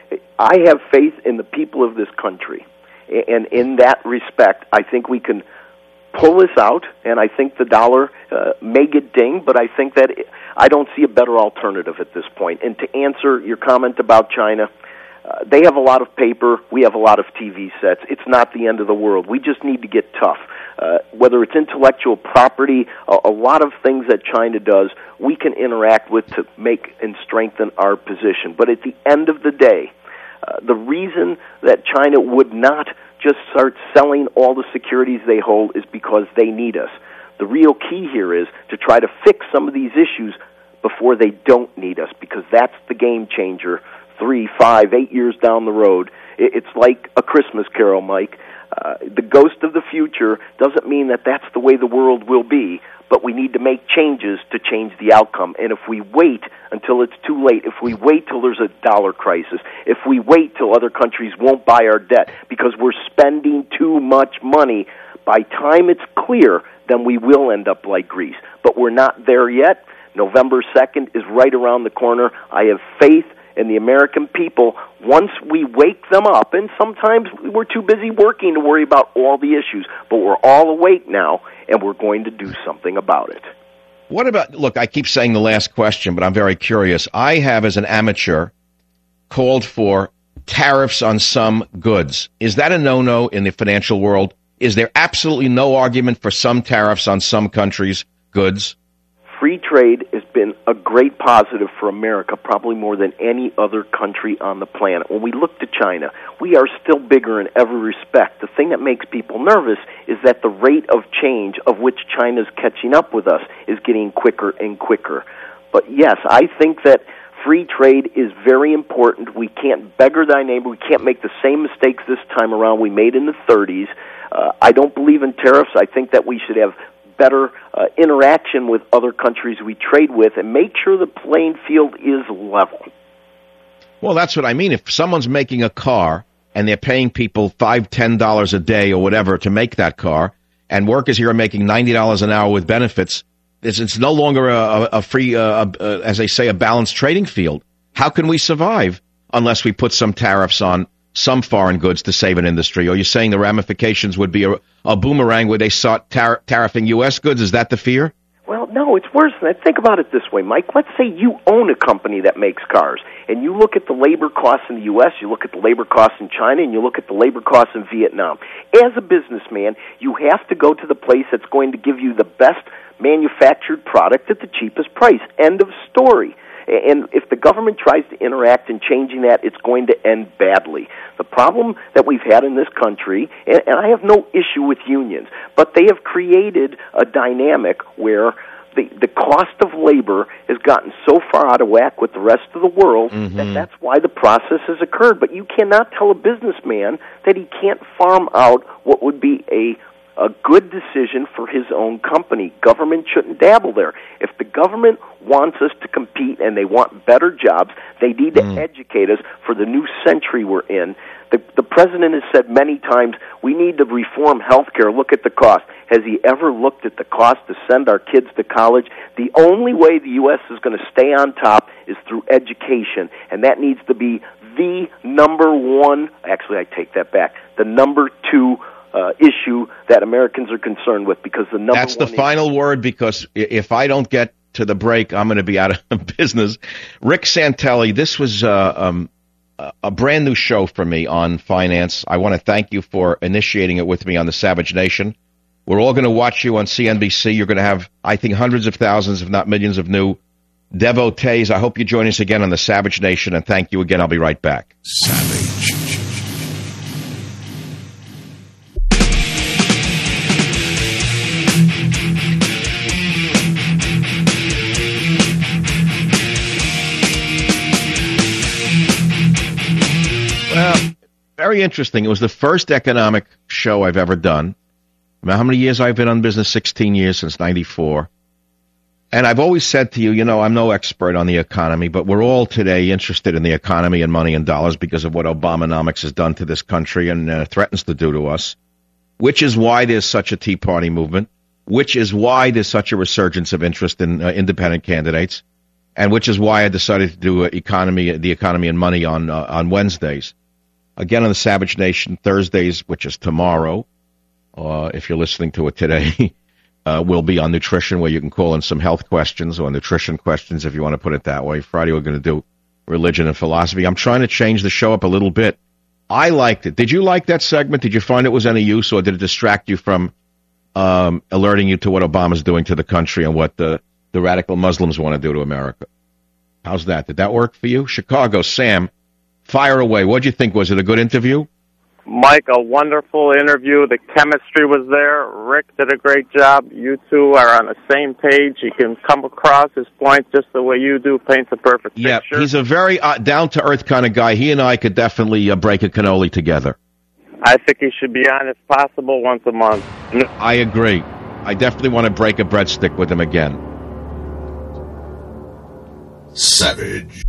I have faith in the people of this country. And in that respect, I think we can pull this out, and I think the dollar uh, may get dinged, but I think that it, I don't see a better alternative at this point. And to answer your comment about China, uh, they have a lot of paper. We have a lot of T V sets. It's not the end of the world. We just need to get tough. Uh, whether it's intellectual property, a, a lot of things that China does, we can interact with to make and strengthen our position. But at the end of the day, uh, the reason that China would not just start selling all the securities they hold is because they need us. The real key here is to try to fix some of these issues before they don't need us, because that's the game changer three, five, eight years down the road. It's like a Christmas Carol, Mike. Uh, the ghost of the future doesn't mean that that's the way the world will be, but we need to make changes to change the outcome. And if we wait until it's too late, if we wait till there's a dollar crisis, if we wait till other countries won't buy our debt because we're spending too much money, by time it's clear then we will end up like Greece. But we're not there yet. November second is right around the corner. I have faith in the American people. Once we wake them up, and sometimes we're too busy working to worry about all the issues, but we're all awake now, and we're going to do something about it. What about, look, I keep saying the last question, but I'm very curious. I have, as an amateur, called for tariffs on some goods. Is that a no-no in the financial world? Is there absolutely no argument for some tariffs on some countries' goods? Free trade has been a great positive for America, probably more than any other country on the planet. When we look to China, we are still bigger in every respect. The thing that makes people nervous is that the rate of change of which China's catching up with us is getting quicker and quicker. But yes, I think that free trade is very important. We can't beggar thy neighbor. We can't make the same mistakes this time around we made in the thirties. Uh, I don't believe in tariffs. I think that we should have better uh, interaction with other countries we trade with and make sure the playing field is level. Well, that's what I mean. If someone's making a car and they're paying people five dollars, ten dollars a day or whatever to make that car, and workers here are making ninety dollars an hour with benefits, it's, it's no longer a, a free, uh, a, as they say, a balanced trading field. How can we survive unless we put some tariffs on some foreign goods to save an industry? Or you're saying the ramifications would be a, a boomerang where they start tar- tariffing U S goods? Is that the fear? Well, no, it's worse than that. Think about it this way, Mike. Let's say you own a company that makes cars, and you look at the labor costs in the U S, you look at the labor costs in China, and you look at the labor costs in Vietnam. As a businessman, you have to go to the place that's going to give you the best manufactured product at the cheapest price. End of story. And if the government tries to interact in changing that, it's going to end badly. The problem that we've had in this country, and I have no issue with unions, but they have created a dynamic where the, the cost of labor has gotten so far out of whack with the rest of the world mm-hmm. that that's why the process has occurred. But you cannot tell a businessman that he can't farm out what would be a a good decision for his own company. Government shouldn't dabble there. If the government wants us to compete and they want better jobs, they need to mm. educate us for the new century we're in. The, the president has said many times, we need to reform health care. Look at the cost. Has he ever looked at the cost to send our kids to college? The only way the U S is going to stay on top is through education, and that needs to be the number one, actually I take that back, the number two Uh, issue that Americans are concerned with, because the number That's one the final issue- word, because if I don't get to the break, I'm going to be out of business. Rick Santelli, this was uh, um, a brand new show for me on finance. I want to thank you for initiating it with me on the Savage Nation. We're all going to watch you on C N B C. You're going to have, I think, hundreds of thousands, if not millions, of new devotees. I hope you join us again on the Savage Nation, and thank you again. I'll be right back. Savage. Well, very interesting. It was the first economic show I've ever done. Now, how many years I've been on business? sixteen years, since ninety-four. And I've always said to you, you know, I'm no expert on the economy, but we're all today interested in the economy and money and dollars because of what Obamonomics has done to this country and uh, threatens to do to us, which is why there's such a Tea Party movement, which is why there's such a resurgence of interest in uh, independent candidates, and which is why I decided to do uh, economy, the economy and money on uh, on Wednesdays. Again on the Savage Nation, Thursdays, which is tomorrow, uh, if you're listening to it today, uh, will be on nutrition, where you can call in some health questions or nutrition questions, if you want to put it that way. Friday, we're going to do religion and philosophy. I'm trying to change the show up a little bit. I liked it. Did you like that segment? Did you find it was any use, or did it distract you from um, alerting you to what Obama's doing to the country and what the, the radical Muslims want to do to America? How's that? Did that work for you? Chicago, Sam. Fire away. What'd you think? Was it a good interview? Mike, a wonderful interview. The chemistry was there. Rick did a great job. You two are on the same page. He can come across his point just the way you do, paints a perfect yeah, picture. Yeah, he's a very uh, down-to-earth kind of guy. He and I could definitely uh, break a cannoli together. I think he should be on if possible once a month. I agree. I definitely want to break a breadstick with him again. Savage.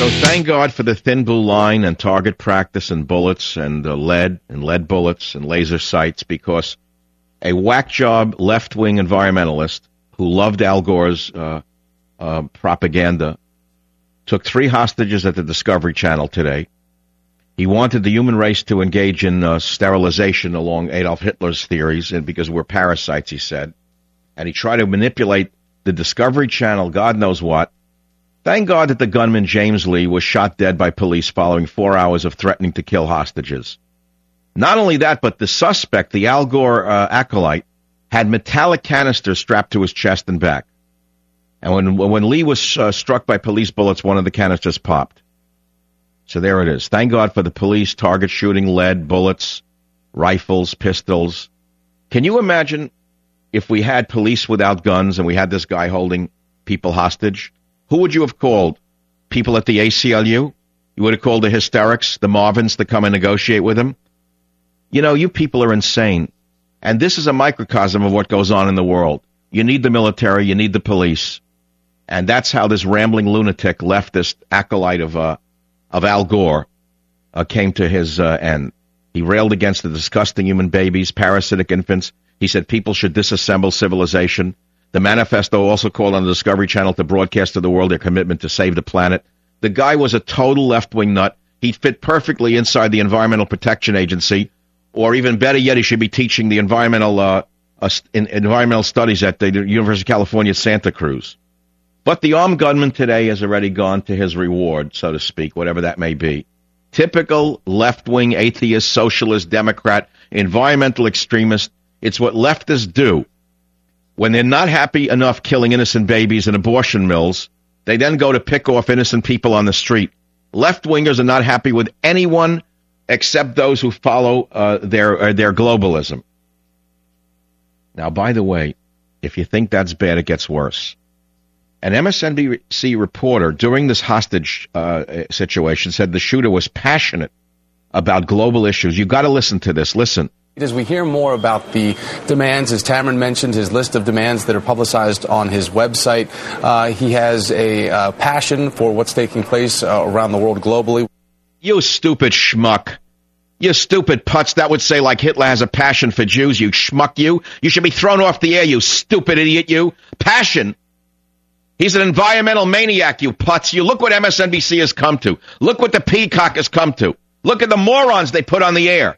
So thank God for the thin blue line and target practice and bullets and uh, lead and lead bullets and laser sights, because a whack job left-wing environmentalist who loved Al Gore's uh, uh, propaganda took three hostages at the Discovery Channel today. He wanted the human race to engage in uh, sterilization along Adolf Hitler's theories, and because we're parasites, he said. And he tried to manipulate the Discovery Channel, God knows what. Thank God that the gunman, James Lee, was shot dead by police following four hours of threatening to kill hostages. Not only that, but the suspect, the Al Gore uh, acolyte, had metallic canisters strapped to his chest and back. And when, when Lee was uh, struck by police bullets, one of the canisters popped. So there it is. Thank God for the police, target shooting, lead, bullets, rifles, pistols. Can you imagine if we had police without guns and we had this guy holding people hostage? Who would you have called? People at the A C L U? You would have called the hysterics, the Marvins, to come and negotiate with him? You know, you people are insane. And this is a microcosm of what goes on in the world. You need the military, you need the police. And that's how this rambling lunatic, leftist acolyte of uh, of Al Gore uh, came to his uh, end. He railed against the disgusting human babies, parasitic infants. He said people should disassemble civilization. The manifesto also called on the Discovery Channel to broadcast to the world their commitment to save the planet. The guy was a total left-wing nut. He fit perfectly inside the Environmental Protection Agency, or even better yet, he should be teaching the environmental uh, uh, in, environmental studies at the University of California, Santa Cruz. But the armed gunman today has already gone to his reward, so to speak, whatever that may be. Typical left-wing atheist, socialist, Democrat, environmental extremist. It's what leftists do. When they're not happy enough killing innocent babies in abortion mills, they then go to pick off innocent people on the street. Left-wingers are not happy with anyone except those who follow uh, their uh, their globalism. Now, by the way, if you think that's bad, it gets worse. An M S N B C reporter during this hostage uh, situation said the shooter was passionate about global issues. You've got to listen to this. Listen. As we hear more about the demands, as Tamron mentioned, his list of demands that are publicized on his website, uh, he has a uh, passion for what's taking place uh, around the world globally. You stupid schmuck. You stupid putz. That would say like Hitler has a passion for Jews, you schmuck you. You should be thrown off the air, you stupid idiot, you. Passion. He's an environmental maniac, you putz. You look what M S N B C has come to. Look what the Peacock has come to. Look at the morons they put on the air.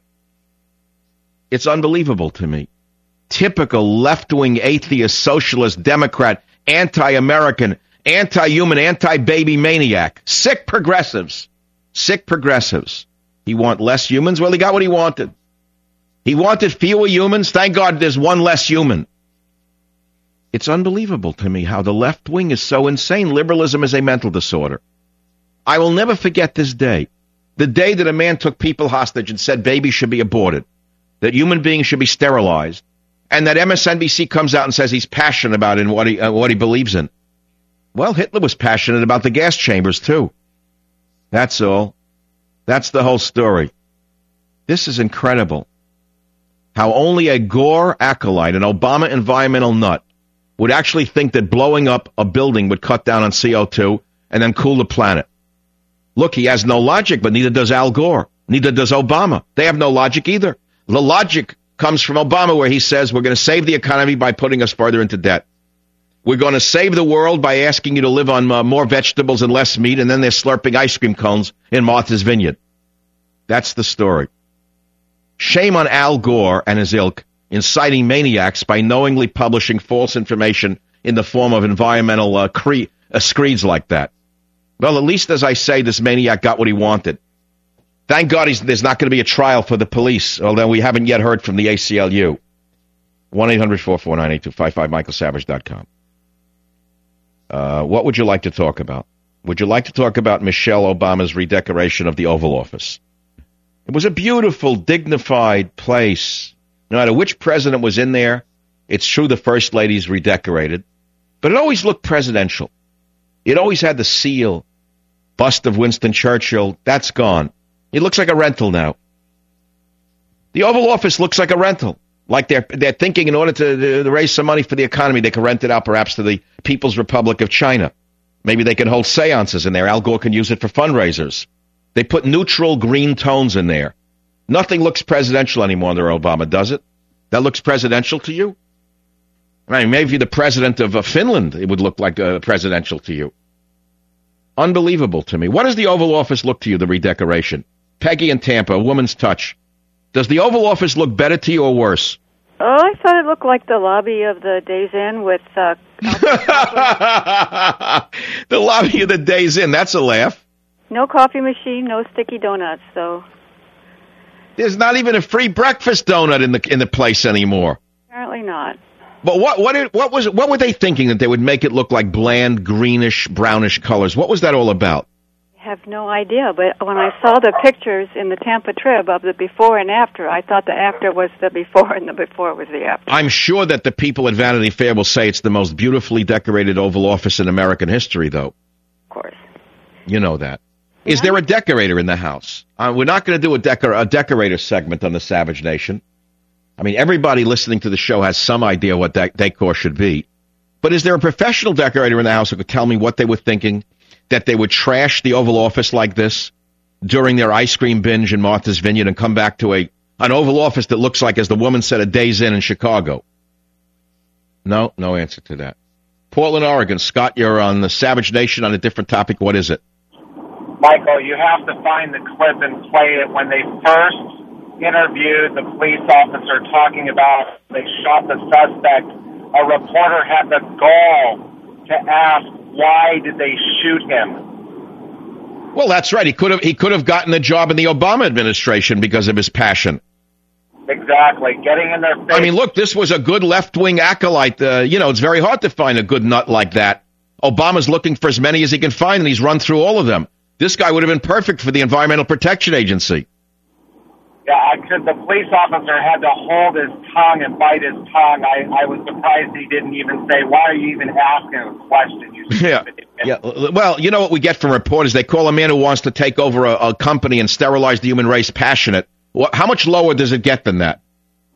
It's unbelievable to me. Typical left-wing atheist, socialist, Democrat, anti-American, anti-human, anti-baby maniac. Sick progressives. Sick progressives. He want less humans? Well, he got what he wanted. He wanted fewer humans? Thank God there's one less human. It's unbelievable to me how the left wing is so insane. Liberalism is a mental disorder. I will never forget this day. The day that a man took people hostage and said babies should be aborted, that human beings should be sterilized, and that M S N B C comes out and says he's passionate about it and what he, uh, what he believes in. Well, Hitler was passionate about the gas chambers, too. That's all. That's the whole story. This is incredible. How only a Gore acolyte, an Obama environmental nut, would actually think that blowing up a building would cut down on C O two and then cool the planet. Look, he has no logic, but neither does Al Gore. Neither does Obama. They have no logic either. The logic comes from Obama, where he says we're going to save the economy by putting us further into debt. We're going to save the world by asking you to live on uh, more vegetables and less meat, and then they're slurping ice cream cones in Martha's Vineyard. That's the story. Shame on Al Gore and his ilk inciting maniacs by knowingly publishing false information in the form of environmental uh, cre- uh, screeds like that. Well, at least, as I say, this maniac got what he wanted. Thank God he's, there's not going to be a trial for the police, although we haven't yet heard from the A C L U. one eight hundred four four nine eight two five five, michael savage dot com. Uh, what would you like to talk about? Would you like to talk about Michelle Obama's redecoration of the Oval Office? It was a beautiful, dignified place. No matter which president was in there, it's true the First Lady's redecorated, but it always looked presidential. It always had the seal, bust of Winston Churchill. That's gone. It looks like a rental now. The Oval Office looks like a rental. Like they're they're thinking in order to, to raise some money for the economy, they can rent it out perhaps to the People's Republic of China. Maybe they can hold seances in there. Al Gore can use it for fundraisers. They put neutral green tones in there. Nothing looks presidential anymore under Obama, does it? That looks presidential to you? I mean, maybe the president of uh, Finland, it would look like uh, presidential to you. Unbelievable to me. What does the Oval Office look to you, the redecoration? Peggy in Tampa, a woman's touch. Does the Oval Office look better to you or worse? Oh, I thought it looked like the lobby of the Days Inn with... Uh, the lobby of the Days Inn, that's a laugh. No coffee machine, no sticky donuts, so... There's not even a free breakfast donut in the in the place anymore. Apparently not. But what what did, what was what were they thinking that they would make it look like bland greenish brownish colors? What was that all about? I have no idea, but when I saw the pictures in the Tampa Trib of the before and after, I thought the after was the before and the before was the after. I'm sure that the people at Vanity Fair will say it's the most beautifully decorated Oval Office in American history, though. Of course. You know that. Yeah. Is there a decorator in the house? Uh, we're not going to do a, decor- a decorator segment on the Savage Nation. I mean, everybody listening to the show has some idea what that decor should be. But is there a professional decorator in the house who could tell me what they were thinking, that they would trash the Oval Office like this during their ice cream binge in Martha's Vineyard and come back to a an Oval Office that looks like, as the woman said, a Days Inn in Chicago? No, no answer to that. Portland, Oregon. Scott, you're on the Savage Nation on a different topic. What is it? Michael, you have to find the clip and play it when they first interviewed the police officer talking about they shot the suspect. A reporter had the gall to ask, why did they shoot him? Well, that's right. He could have he could have gotten the job in the Obama administration because of his passion. Exactly. Getting in their face. I mean, look, this was a good left-wing acolyte. Uh, you know, it's very hard to find a good nut like that. Obama's looking for as many as he can find, and he's run through all of them. This guy would have been perfect for the Environmental Protection Agency. Yeah, I could. The police officer had to hold his tongue and bite his tongue. I, I was surprised he didn't even say, why are you even asking a question? You yeah. yeah. Well, you know what we get from reporters? They call a man who wants to take over a, a company and sterilize the human race passionate. What, how much lower does it get than that?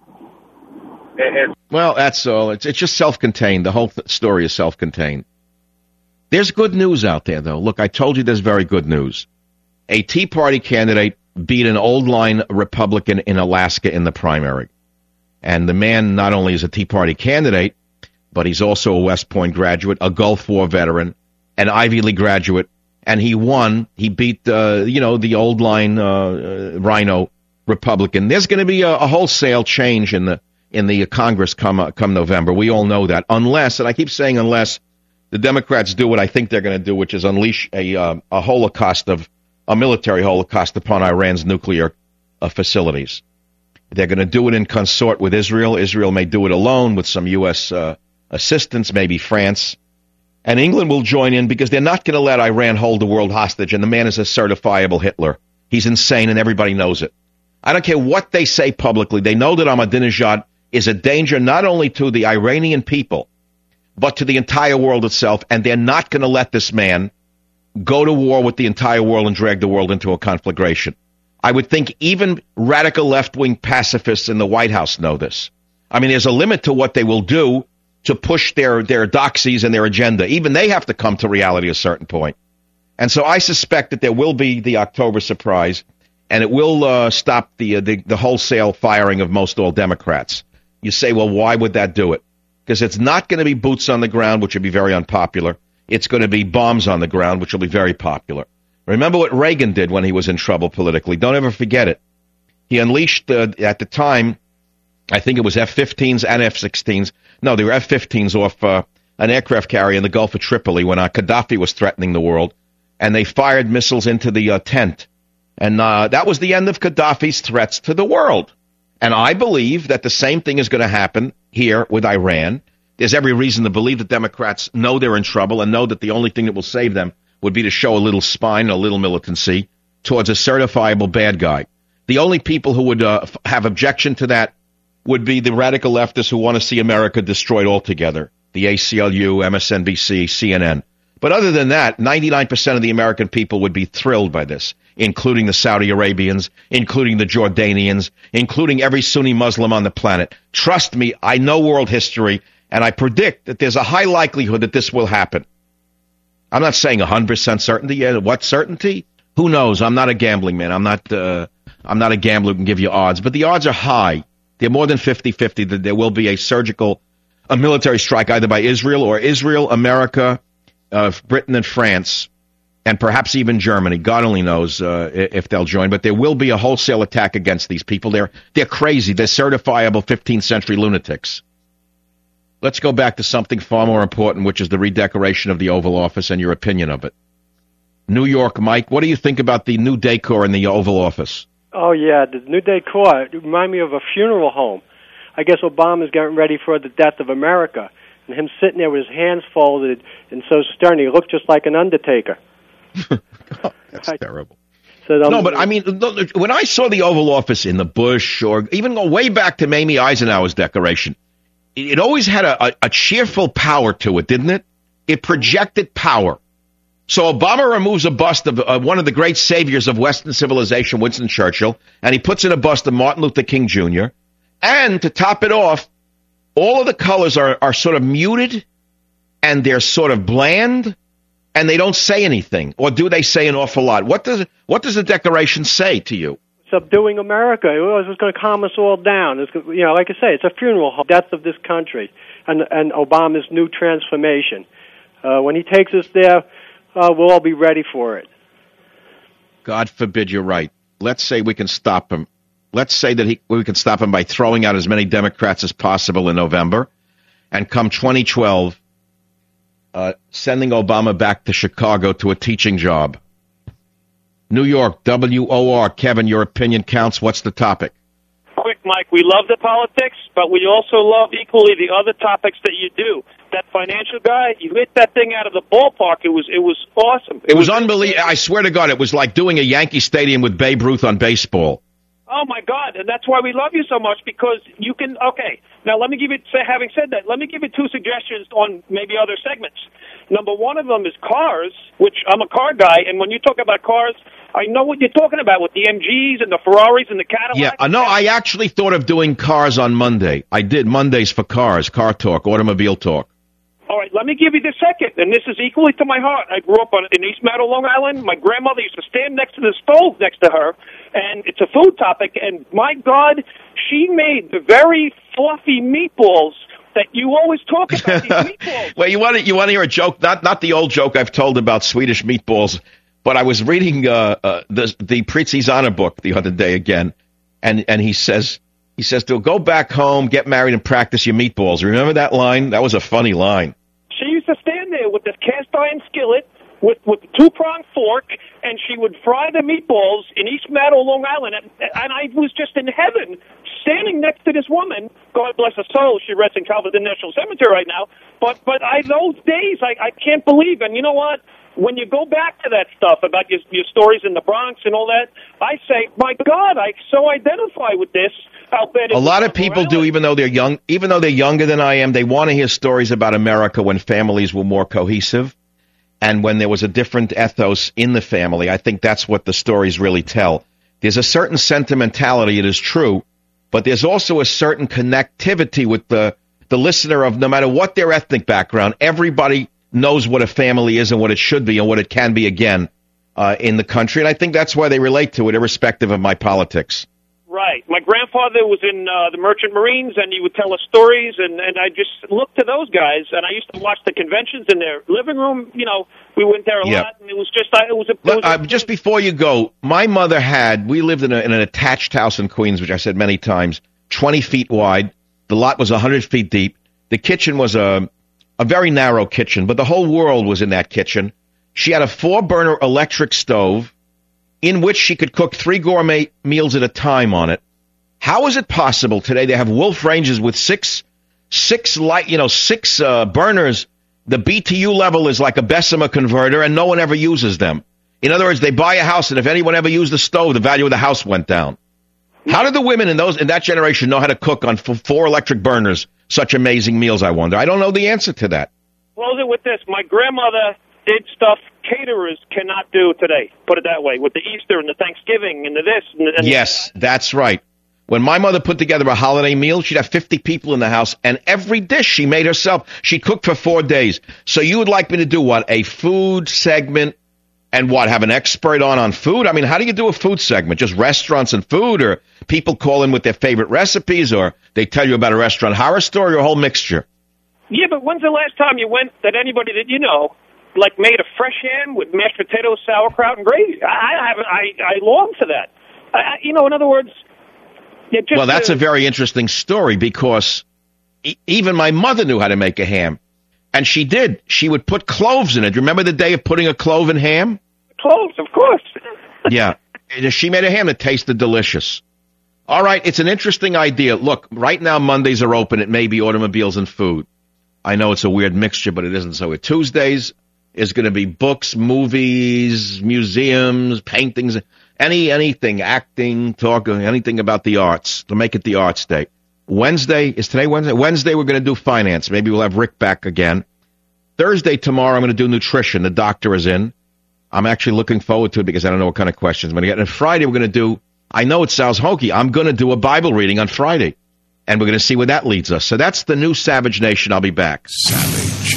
It, well, that's all. It's, it's just self-contained. The whole th- story is self-contained. There's good news out there, though. Look, I told you there's very good news. A Tea Party candidate beat an old-line Republican in Alaska in the primary. And the man not only is a Tea Party candidate, but he's also a West Point graduate, a Gulf War veteran, an Ivy League graduate, and he won. He beat, uh, you know, the old-line uh, Rhino Republican. There's going to be a, a wholesale change in the in the Congress come uh, come November. We all know that. Unless, and I keep saying unless, the Democrats do what I think they're going to do, which is unleash a uh, a holocaust of a military holocaust upon Iran's nuclear uh, facilities. They're going to do it in consort with Israel. Israel may do it alone with some U S uh, assistance, maybe France. And England will join in because they're not going to let Iran hold the world hostage. And the man is a certifiable Hitler. He's insane, and everybody knows it. I don't care what they say publicly. They know that Ahmadinejad is a danger not only to the Iranian people, but to the entire world itself. And they're not going to let this man go to war with the entire world and drag the world into a conflagration. I would think even radical left-wing pacifists in the White House know this. I mean, there's a limit to what they will do to push their, their doxies and their agenda. Even they have to come to reality at a certain point. And so I suspect that there will be the October surprise, and it will uh, stop the, uh, the the wholesale firing of most all Democrats. You say, well, why would that do it? Because it's not going to be boots on the ground, which would be very unpopular. It's going to be bombs on the ground, which will be very popular. Remember what Reagan did when he was in trouble politically. Don't ever forget it. He unleashed, uh, at the time, I think it was F fifteens and F sixteens. No, they were F fifteens off uh, an aircraft carrier in the Gulf of Tripoli when uh, Gaddafi was threatening the world. And they fired missiles into the uh, tent. And uh, that was the end of Gaddafi's threats to the world. And I believe that the same thing is going to happen here with Iran. There's every reason to believe that Democrats know they're in trouble and know that the only thing that will save them would be to show a little spine and a little militancy towards a certifiable bad guy. The only people who would uh, have objection to that would be the radical leftists who want to see America destroyed altogether, the A C L U, M S N B C, C N N. But other than that, ninety-nine percent of the American people would be thrilled by this, including the Saudi Arabians, including the Jordanians, including every Sunni Muslim on the planet. Trust me, I know world history, and I predict that there's a high likelihood that this will happen. I'm not saying one hundred percent certainty yet. What certainty? Who knows? I'm not a gambling man. I'm not uh, I'm not a gambler who can give you odds. But the odds are high. They're more than fifty-fifty that there will be a surgical, a military strike either by Israel or Israel, America, uh, Britain, and France, and perhaps even Germany. God only knows uh, if they'll join. But there will be a wholesale attack against these people. They're, they're crazy. They're certifiable fifteenth century lunatics. Let's go back to something far more important, which is the redecoration of the Oval Office and your opinion of it. New York, Mike, what do you think about the new decor in the Oval Office? Oh, yeah, the new decor. It reminded me of a funeral home. I guess Obama's getting ready for the death of America. And him sitting there with his hands folded and so stern, he looked just like an undertaker. Oh, that's I, terrible. So, um, no, but I mean, when I saw the Oval Office in the Bush, or even go way back to Mamie Eisenhower's decoration, it, it always had a, a, a cheerful power to it, didn't it? It projected power. So Obama removes a bust of uh, one of the great saviors of Western civilization, Winston Churchill, and he puts in a bust of Martin Luther King Junior And to top it off, all of the colors are, are sort of muted, and they're sort of bland, and they don't say anything. Or do they say an awful lot? What does what does the decoration say to you? Subduing America. It was going to calm us all down. It's, you know, like I say, it's a funeral home, death of this country, and, and Obama's new transformation. Uh, when he takes us there, uh, we'll all be ready for it. God forbid you're right. Let's say we can stop him. Let's say that he, we can stop him by throwing out as many Democrats as possible in November, and come twenty twelve, uh, sending Obama back to Chicago to a teaching job. New York, W O R. Kevin, your opinion counts. What's the topic? Quick, Mike, we love the politics, but we also love equally the other topics that you do. That financial guy, you hit that thing out of the ballpark. It was it was awesome. It, it was, was unbelievable. I swear to God, it was like doing a Yankee Stadium with Babe Ruth on baseball. Oh, my God, and that's why we love you so much, because you can, okay, now let me give you, having said that, let me give you two suggestions on maybe other segments. Number one of them is cars, which I'm a car guy, and when you talk about cars, I know what you're talking about with the M Gs and the Ferraris and the Cadillacs. Yeah, uh, no, I actually thought of doing cars on Monday. I did Mondays for cars, car talk, automobile talk. All right, let me give you the second, and this is equally to my heart. I grew up on, in East Meadow, Long Island. My grandmother used to stand next to the stove next to her, and it's a food topic, and my God, she made the very fluffy meatballs that you always talk about, these meatballs. Well, you want to, you want to hear a joke, not not the old joke I've told about Swedish meatballs, but I was reading uh, uh, the, the Pritzizana book the other day again, and, and he says, he says to go back home, get married, and practice your meatballs. Remember that line? That was a funny line. She used to stand there with this cast iron skillet with with the two-pronged fork, and she would fry the meatballs in East Meadow, Long Island, and, and I was just in heaven standing next to this woman. God bless her soul. She rests in Calvert National Cemetery right now. But but I those days, I, I can't believe. And you know what? When you go back to that stuff about your, your stories in the Bronx and all that, I say, my God, I so identify with this. A lot of people do, even though they're young, even though they're younger than I am. They want to hear stories about America when families were more cohesive and when there was a different ethos in the family. I think that's what the stories really tell. There's a certain sentimentality, it is true, but there's also a certain connectivity with the, the listener of no matter what their ethnic background. Everybody knows what a family is and what it should be and what it can be again uh, in the country. And I think that's why they relate to it, irrespective of my politics. Right. My grandfather was in uh, the Merchant Marines, and he would tell us stories, and, and I just looked to those guys, and I used to watch the conventions in their living room. You know, we went there a yeah. lot, and it was just, it was a... It was uh, just before you go, my mother had, we lived in, a, in an attached house in Queens, which I said many times, twenty feet wide. The lot was one hundred feet deep. The kitchen was a, a very narrow kitchen, but the whole world was in that kitchen. She had a four-burner electric stove in which she could cook three gourmet meals at a time on it. How is it possible today they have Wolf ranges with six, six light, you know, six uh, burners? The B T U level is like a Bessemer converter, and no one ever uses them. In other words, they buy a house, and if anyone ever used the stove, the value of the house went down. How did the women in those in that generation know how to cook on f- four electric burners such amazing meals, I wonder? I don't know the answer to that. Close it with this. My grandmother did stuff caterers cannot do today, put it that way, with the Easter and the Thanksgiving and the this. And the, and yes, that's right. When my mother put together a holiday meal, she'd have fifty people in the house, and every dish she made herself. She cooked for four days. So you would like me to do what? A food segment and what? Have an expert on on food? I mean, how do you do a food segment? Just restaurants and food, or people call in with their favorite recipes, or they tell you about a restaurant horror story, or a whole mixture? Yeah, but when's the last time you went that anybody that you know, like, made a fresh ham with mashed potatoes, sauerkraut, and gravy? I, I haven't. I, I long for that. I, you know, in other words. Yeah, just well, that's uh, a very interesting story, because e- even my mother knew how to make a ham. And she did. She would put cloves in it. Remember the day of putting a clove in ham? Cloves, of course. Yeah. And she made a ham that tasted delicious. All right, it's an interesting idea. Look, right now Mondays are open. It may be automobiles and food. I know it's a weird mixture, but it isn't so. Tuesdays is going to be books, movies, museums, paintings, any anything, acting, talking, anything about the arts, to make it the arts day. Wednesday, is today Wednesday? Wednesday we're going to do finance. Maybe we'll have Rick back again. Thursday, tomorrow, I'm going to do nutrition. The doctor is in. I'm actually looking forward to it because I don't know what kind of questions I'm going to get. And Friday, we're going to do, I know it sounds hokey, I'm going to do a Bible reading on Friday. And we're going to see where that leads us. So that's the new Savage Nation. I'll be back. Savage.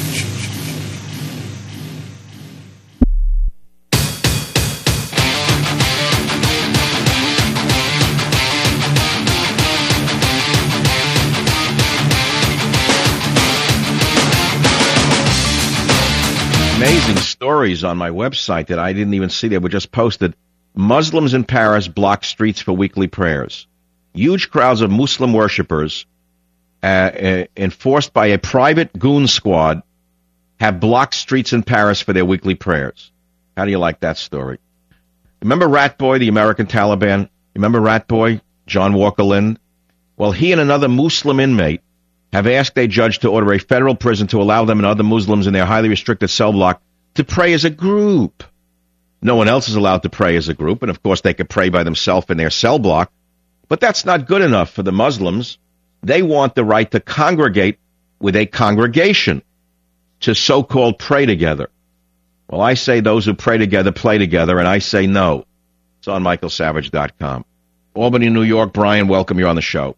Amazing stories on my website that I didn't even see. They were just posted. Muslims in Paris block streets for weekly prayers. Huge crowds of Muslim worshippers, uh, uh, enforced by a private goon squad, have blocked streets in Paris for their weekly prayers. How do you like that story? Remember Rat Boy, the American Taliban? Remember Rat Boy, John Walker Lind? Well, he and another Muslim inmate have asked a judge to order a federal prison to allow them and other Muslims in their highly restricted cell block to pray as a group. No one else is allowed to pray as a group, and of course they could pray by themselves in their cell block. But that's not good enough for the Muslims. They want the right to congregate with a congregation, to so-called pray together. Well, I say those who pray together play together, and I say no. It's on michael savage dot com. Albany, New York. Brian, welcome. You're on the show.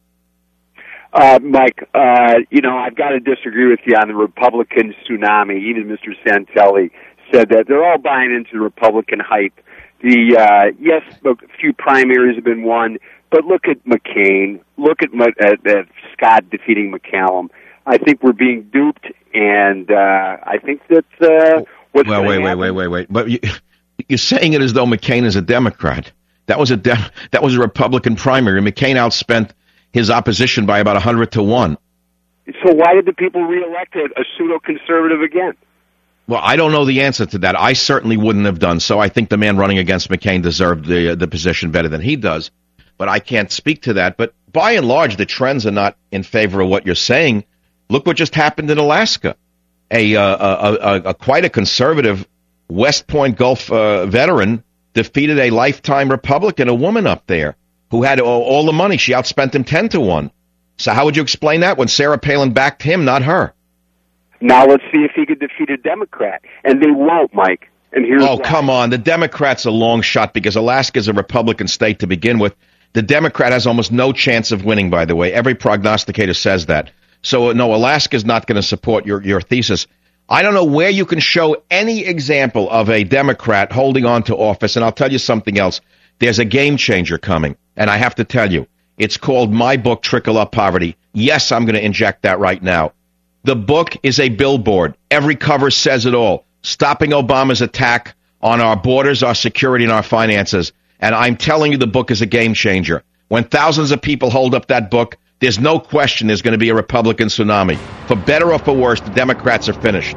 Uh, Mike, uh, you know, I've got to disagree with you on the Republican tsunami. Even Mister Santelli said that they're all buying into the Republican hype. The uh, yes, a few primaries have been won, but look at McCain. Look at, at, at Scott defeating McCallum. I think we're being duped, and uh, I think that uh, what's well, wait, happen, wait, wait, wait, wait. But you, you're saying it as though McCain is a Democrat. That was a de- that was a Republican primary. McCain outspent his opposition by about a hundred to one. So why did the people reelect a, a pseudo-conservative again? Well, I don't know the answer to that. I certainly wouldn't have done so. I think the man running against McCain deserved the the position better than he does. But I can't speak to that. But by and large, the trends are not in favor of what you're saying. Look what just happened in Alaska. A, uh, a, a, a quite a conservative West Point Gulf uh, veteran defeated a lifetime Republican, a woman up there, who had all, all the money. She outspent him ten to one. So how would you explain that when Sarah Palin backed him, not her? Now let's see if he could defeat a Democrat. And they won't, Mike. And here's Oh, why. come on. The Democrats are a long shot because Alaska is a Republican state to begin with. The Democrat has almost no chance of winning, by the way. Every prognosticator says that. So, no, Alaska's not going to support your, your thesis. I don't know where you can show any example of a Democrat holding on to office. And I'll tell you something else. There's a game changer coming. And I have to tell you, it's called my book, Trickle Up Poverty. Yes, I'm going to inject that right now. The book is a billboard. Every cover says it all. Stopping Obama's attack on our borders, our security, and our finances. And I'm telling you, the book is a game changer. When thousands of people hold up that book, there's no question there's going to be a Republican tsunami. For better or for worse, the Democrats are finished.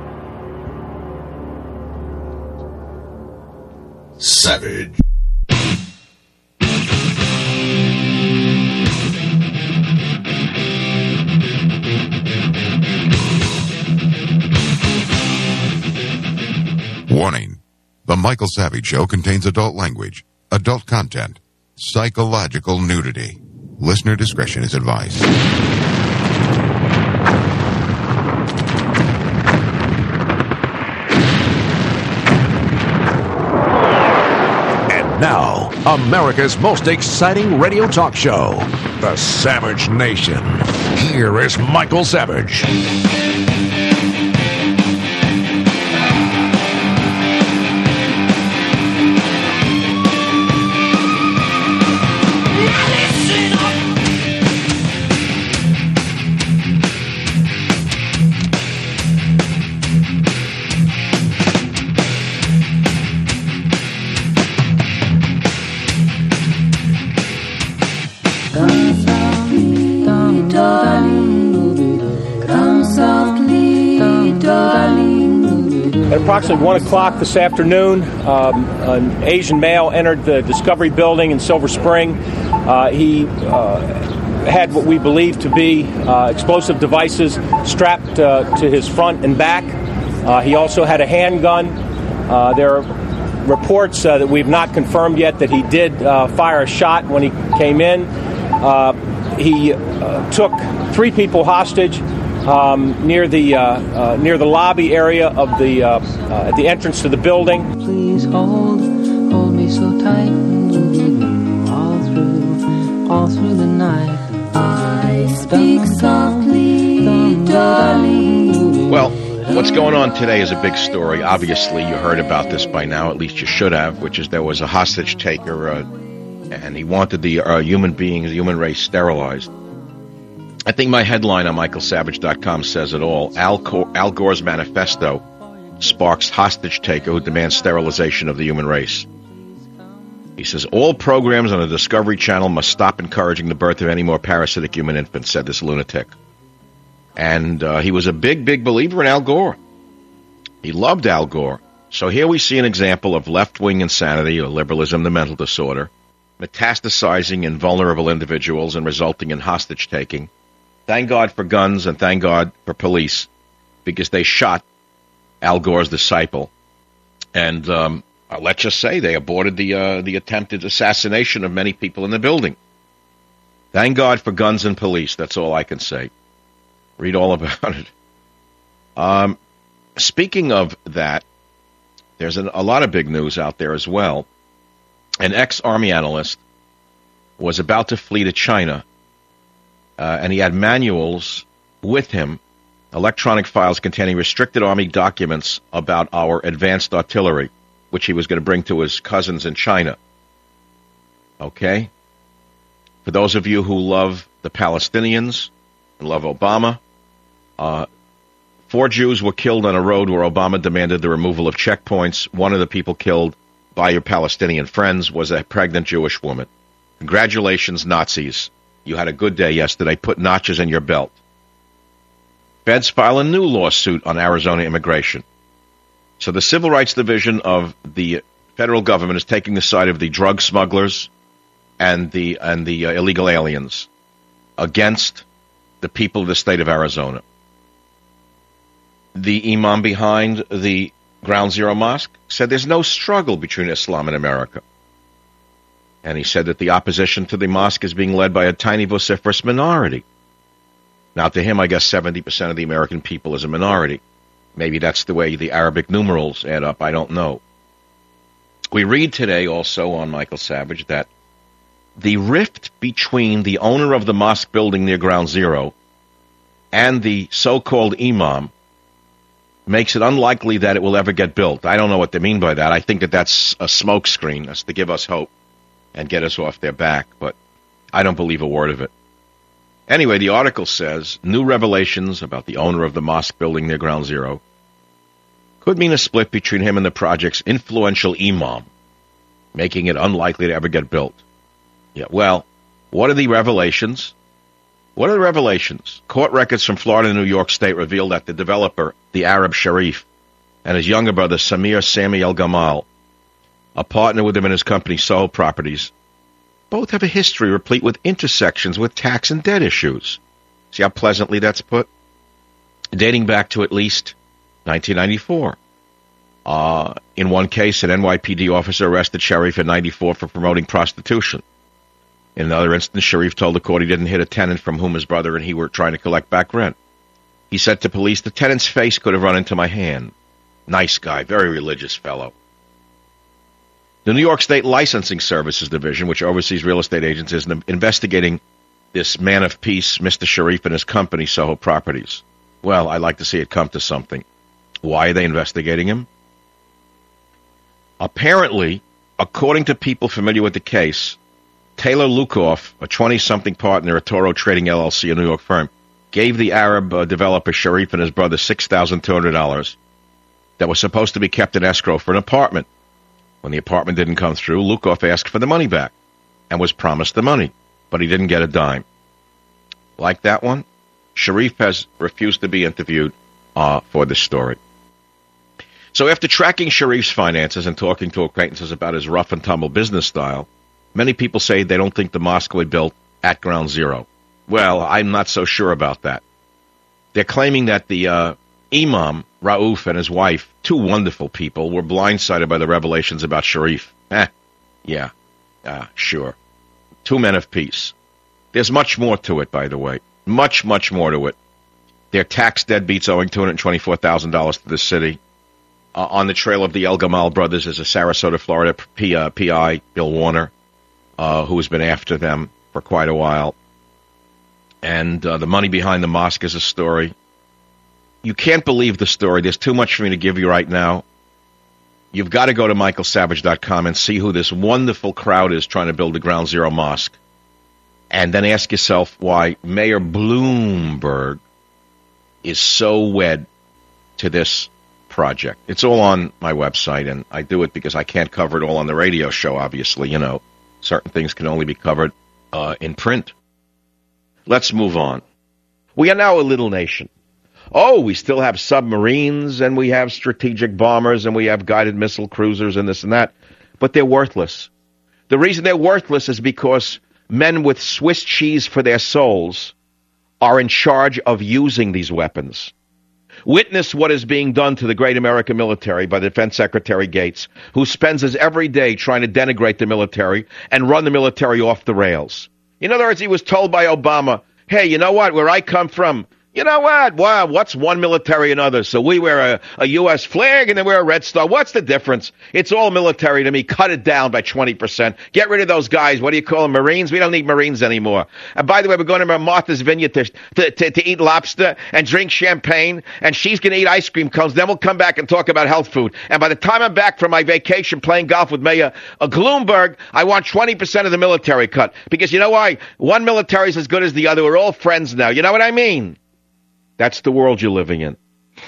Savage. Warning. The Michael Savage Show contains adult language, adult content, psychological nudity. Listener discretion is advised. And And now, America's most exciting radio talk show, The Savage Nation. Here is Michael Savage. At approximately one o'clock this afternoon, um, an Asian male entered the Discovery Building in Silver Spring. Uh, he uh, had what we believe to be uh, explosive devices strapped uh, to his front and back. Uh, he also had a handgun. Uh, there are reports uh, that we've not confirmed yet that he did uh, fire a shot when he came in. Uh, he uh, took three people hostage. Um, near the uh, uh, near the lobby area of the uh, uh, at the entrance to the building. Please hold, hold me so tight, all through, all through the night. I speak softly, darling. Well, what's going on today is a big story. Obviously, you heard about this by now. At least you should have. Which is there was a hostage taker, uh, and he wanted the uh, human beings, the human race, sterilized. I think my headline on michael savage dot com says it all. Al, Cor- Al Gore's manifesto sparks hostage taker who demands sterilization of the human race. He says, all programs on the Discovery Channel must stop encouraging the birth of any more parasitic human infants, said this lunatic. And uh, he was a big, big believer in Al Gore. He loved Al Gore. So here we see an example of left-wing insanity, or liberalism, the mental disorder, metastasizing in vulnerable individuals and resulting in hostage-taking. Thank God for guns and thank God for police, because they shot Al Gore's disciple. And um, let's just say they aborted the uh, the attempted assassination of many people in the building. Thank God for guns and police. That's all I can say. Read all about it. Um, speaking of that, there's an, a lot of big news out there as well. An ex-Army analyst was about to flee to China. Uh, and he had manuals with him, electronic files containing restricted Army documents about our advanced artillery, which he was going to bring to his cousins in China. Okay? For those of you who love the Palestinians and love Obama, uh, four Jews were killed on a road where Obama demanded the removal of checkpoints. One of the people killed by your Palestinian friends was a pregnant Jewish woman. Congratulations, Nazis. You had a good day yesterday. Put notches in your belt. Feds file a new lawsuit on Arizona immigration. So the Civil Rights Division of the federal government is taking the side of the drug smugglers and the and the uh, illegal aliens against the people of the state of Arizona. The imam behind the Ground Zero Mosque said there's no struggle between Islam and America. And he said that the opposition to the mosque is being led by a tiny vociferous minority. Now, to him, I guess seventy percent of the American people is a minority. Maybe that's the way the Arabic numerals add up. I don't know. We read today also on Michael Savage that the rift between the owner of the mosque building near Ground Zero and the so-called imam makes it unlikely that it will ever get built. I don't know what they mean by that. I think that that's a smokescreen. That's to give us hope and get us off their back, but I don't believe a word of it. Anyway, the article says, new revelations about the owner of the mosque building near Ground Zero could mean a split between him and the project's influential imam, making it unlikely to ever get built. Yeah, well, what are the revelations? What are the revelations? Court records from Florida and New York State reveal that the developer, the Arab Sharif, and his younger brother, Samir Sami El-Gamal, a partner with him in his company, Soho Properties, both have a history replete with intersections with tax and debt issues. See how pleasantly that's put? Dating back to at least nineteen ninety-four. Uh, in one case, an N Y P D officer arrested Sharif in ninety-four for promoting prostitution. In another instance, Sharif told the court he didn't hit a tenant from whom his brother and he were trying to collect back rent. He said to police, the tenant's face could have run into my hand. Nice guy, very religious fellow. The New York State Licensing Services Division, which oversees real estate agents, is investigating this man of peace, Mister Sharif, and his company, Soho Properties. Well, I'd like to see it come to something. Why are they investigating him? Apparently, according to people familiar with the case, Taylor Lukoff, a twenty-something partner at Toro Trading L L C, a New York firm, gave the Arab uh, developer Sharif and his brother six thousand two hundred dollars that was supposed to be kept in escrow for an apartment. When the apartment didn't come through, Lukoff asked for the money back and was promised the money, but he didn't get a dime. Like that one, Sharif has refused to be interviewed uh, for this story. So after tracking Sharif's finances and talking to acquaintances about his rough and tumble business style, many people say they don't think the mosque was built at ground zero. Well, I'm not so sure about that. They're claiming that the uh, Imam, Rauf, and his wife, two wonderful people, were blindsided by the revelations about Sharif. Eh, yeah, uh, sure. Two men of peace. There's much more to it, by the way. Much, much more to it. They're tax deadbeats owing two hundred twenty-four thousand dollars to the city. Uh, on the trail of the El Gamal brothers is a Sarasota, Florida P, uh, P I, Bill Warner, uh, who has been after them for quite a while. And uh, the money behind the mosque is a story. You can't believe the story. There's too much for me to give you right now. You've got to go to michael savage dot com and see who this wonderful crowd is trying to build the Ground Zero Mosque. And then ask yourself why Mayor Bloomberg is so wed to this project. It's all on my website, and I do it because I can't cover it all on the radio show, obviously. You know, certain things can only be covered uh, in print. Let's move on. We are now a little nation. Oh, we still have submarines, and we have strategic bombers, and we have guided missile cruisers and this and that, but they're worthless. The reason they're worthless is because men with Swiss cheese for their souls are in charge of using these weapons. Witness what is being done to the great American military by Defense Secretary Gates, who spends his every day trying to denigrate the military and run the military off the rails. In other words, he was told by Obama, hey, you know what, where I come from, you know what, wow, what's one military and others? So we wear a, a U S flag and then wear a red star. What's the difference? It's all military to me. Cut it down by twenty percent. Get rid of those guys. What do you call them, Marines? We don't need Marines anymore. And by the way, we're going to Martha's Vineyard to, to, to, to eat lobster and drink champagne, and she's going to eat ice cream cones. Then we'll come back and talk about health food. And by the time I'm back from my vacation playing golf with Mayor uh, Bloomberg, I want twenty percent of the military cut. Because you know why? One military is as good as the other. We're all friends now. You know what I mean? That's the world you're living in.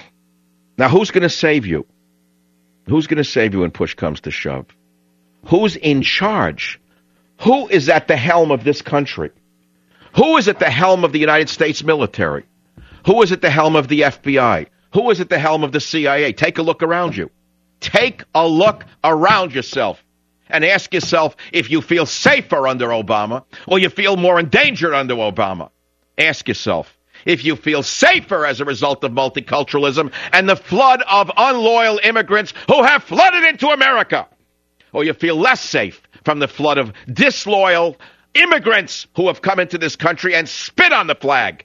Now, who's going to save you? Who's going to save you when push comes to shove? Who's in charge? Who is at the helm of this country? Who is at the helm of the United States military? Who is at the helm of the F B I? Who is at the helm of the C I A? Take a look around you. Take a look around yourself and ask yourself if you feel safer under Obama or you feel more endangered under Obama. Ask yourself if you feel safer as a result of multiculturalism and the flood of unloyal immigrants who have flooded into America, or you feel less safe from the flood of disloyal immigrants who have come into this country and spit on the flag.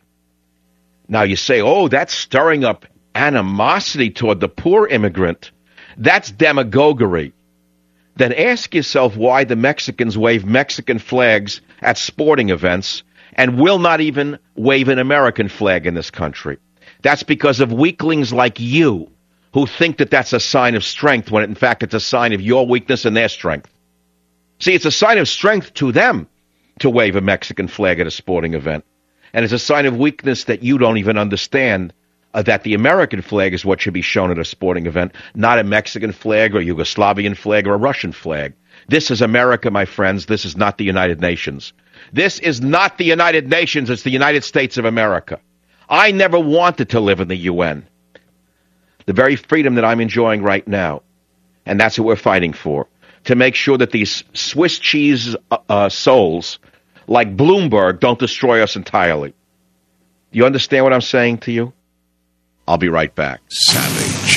Now you say, oh, that's stirring up animosity toward the poor immigrant. That's demagoguery. Then ask yourself why the Mexicans wave Mexican flags at sporting events and will not even wave an American flag in this country. That's because of weaklings like you who think that that's a sign of strength when in fact it's a sign of your weakness and their strength. See, it's a sign of strength to them to wave a Mexican flag at a sporting event. And it's a sign of weakness that you don't even understand uh, that the American flag is what should be shown at a sporting event, not a Mexican flag or Yugoslavian flag or a Russian flag. This is America, my friends. This is not the United Nations. This is not the United Nations. It's the United States of America. I never wanted to live in the U N. The very freedom that I'm enjoying right now, and that's what we're fighting for, to make sure that these Swiss cheese uh, uh, souls like Bloomberg don't destroy us entirely. You understand what I'm saying to you? I'll be right back. Savage.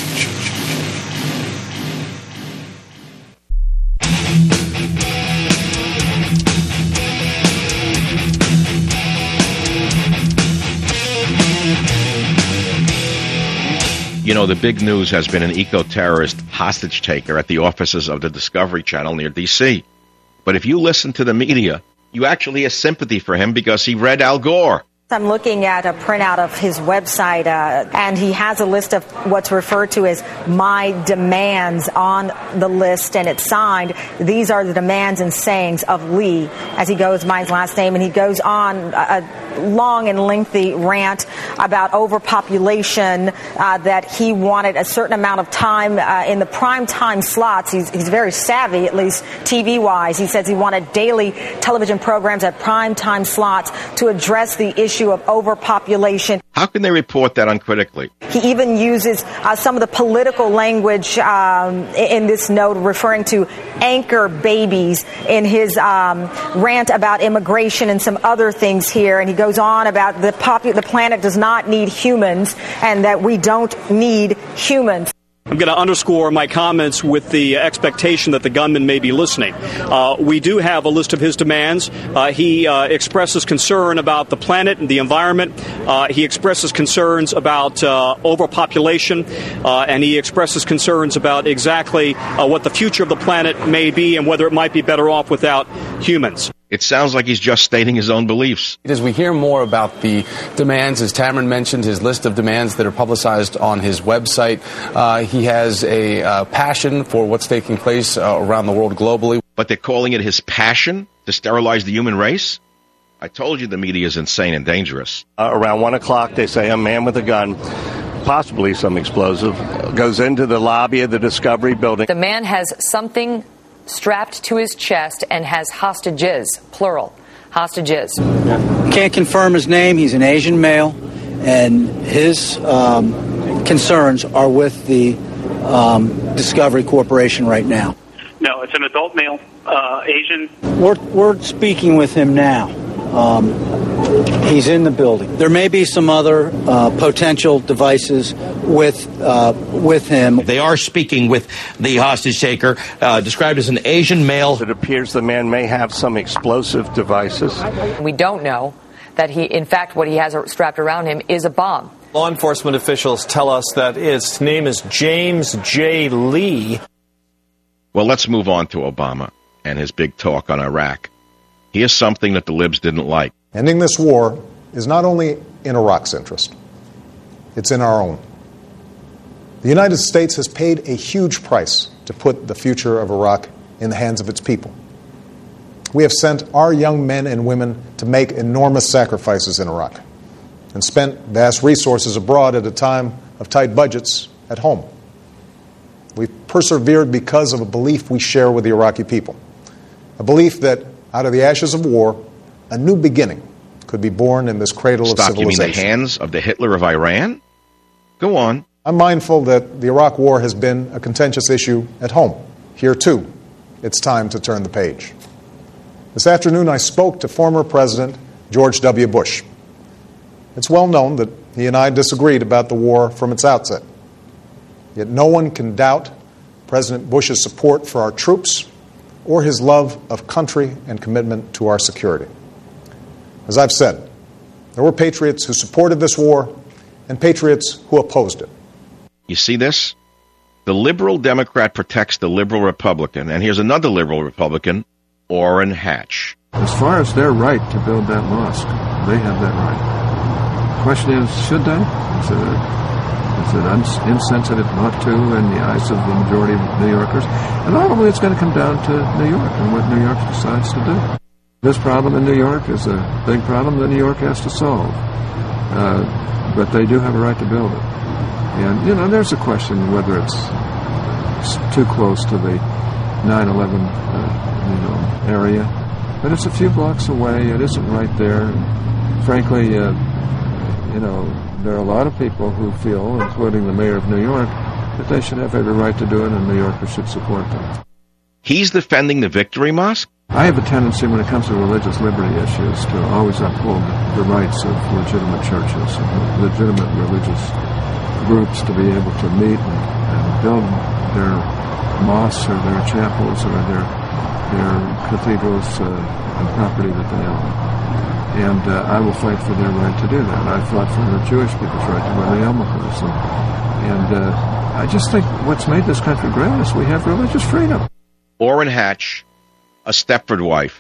You know, the big news has been an eco-terrorist hostage taker at the offices of the Discovery Channel near D C. But if you listen to the media, you actually have sympathy for him because he read Al Gore. I'm looking at a printout of his website, uh, and he has a list of what's referred to as my demands on the list, and it's signed. These are the demands and sayings of Lee, as he goes by his last name, and he goes on a long and lengthy rant about overpopulation, uh, that he wanted a certain amount of time uh, in the prime time slots. He's, he's very savvy, at least T V-wise. He says he wanted daily television programs at prime time slots to address the issue of overpopulation. How can they report that uncritically? He even uses uh, some of the political language um, in this note, referring to anchor babies in his um, rant about immigration and some other things here. And he goes on about the, popu- the planet does not need humans and that we don't need humans. I'm going to underscore my comments with the expectation that the gunman may be listening. Uh, we do have a list of his demands. Uh, he uh, expresses concern about the planet and the environment. Uh, he expresses concerns about uh, overpopulation, uh, and he expresses concerns about exactly uh, what the future of the planet may be and whether it might be better off without humans. It sounds like he's just stating his own beliefs. As we hear more about the demands, as Tamron mentioned, his list of demands that are publicized on his website, uh, he has a uh, passion for what's taking place uh, around the world globally. But they're calling it his passion to sterilize the human race? I told you the media is insane and dangerous. Uh, around one o'clock, they say a man with a gun, possibly some explosive, goes into the lobby of the Discovery building. The man has something strapped to his chest and has hostages, plural, hostages. Can't confirm his name. He's an Asian male, and his um, concerns are with the um, Discovery Corporation right now. No, it's an adult male, uh, Asian. We're, we're speaking with him now. Um, he's in the building. There may be some other uh, potential devices with uh, with him. They are speaking with the hostage taker, uh, described as an Asian male. It appears the man may have some explosive devices. We don't know that he, in fact, what he has strapped around him is a bomb. Law enforcement officials tell us that his name is James J. Lee. Well, let's move on to Obama and his big talk on Iraq. Here's something that the libs didn't like. Ending this war is not only in Iraq's interest, it's in our own. The United States has paid a huge price to put the future of Iraq in the hands of its people. We have sent our young men and women to make enormous sacrifices in Iraq and spent vast resources abroad at a time of tight budgets at home. We've persevered because of a belief we share with the Iraqi people, a belief that out of the ashes of war, a new beginning could be born in this cradle Stock, of civilization. You mean the hands of the Hitler of Iran? Go on. I'm mindful that the Iraq War has been a contentious issue at home. Here, too, it's time to turn the page. This afternoon, I spoke to former President George W. Bush. It's well known that he and I disagreed about the war from its outset. Yet no one can doubt President Bush's support for our troops or his love of country and commitment to our security. As I've said, there were patriots who supported this war and patriots who opposed it. You see this? The liberal Democrat protects the liberal Republican, and here's another liberal Republican, Orrin Hatch. As far as their right to build that mosque, they have that right. The question is, should they? Is it, a, is it uns- insensitive not to in the eyes of the majority of New Yorkers? And ultimately it's going to come down to New York and what New York decides to do. This problem in New York is a big problem that New York has to solve. Uh, but they do have a right to build it. And, you know, there's a question whether it's too close to the nine eleven uh, you know, area. But it's a few blocks away. It isn't right there. And frankly, uh, you know, there are a lot of people who feel, including the mayor of New York, that they should have every right to do it and New Yorkers should support them. He's defending the Victory Mosque? I have a tendency when it comes to religious liberty issues to always uphold the rights of legitimate churches and legitimate religious groups to be able to meet and, and build their mosques or their chapels or their their cathedrals uh, and property that they own. And uh, I will fight for their right to do that. I fought for the Jewish people's right to wear the yarmulkes. And And uh, I just think what's made this country great is we have religious freedom. Orrin Hatch, a Stepford wife.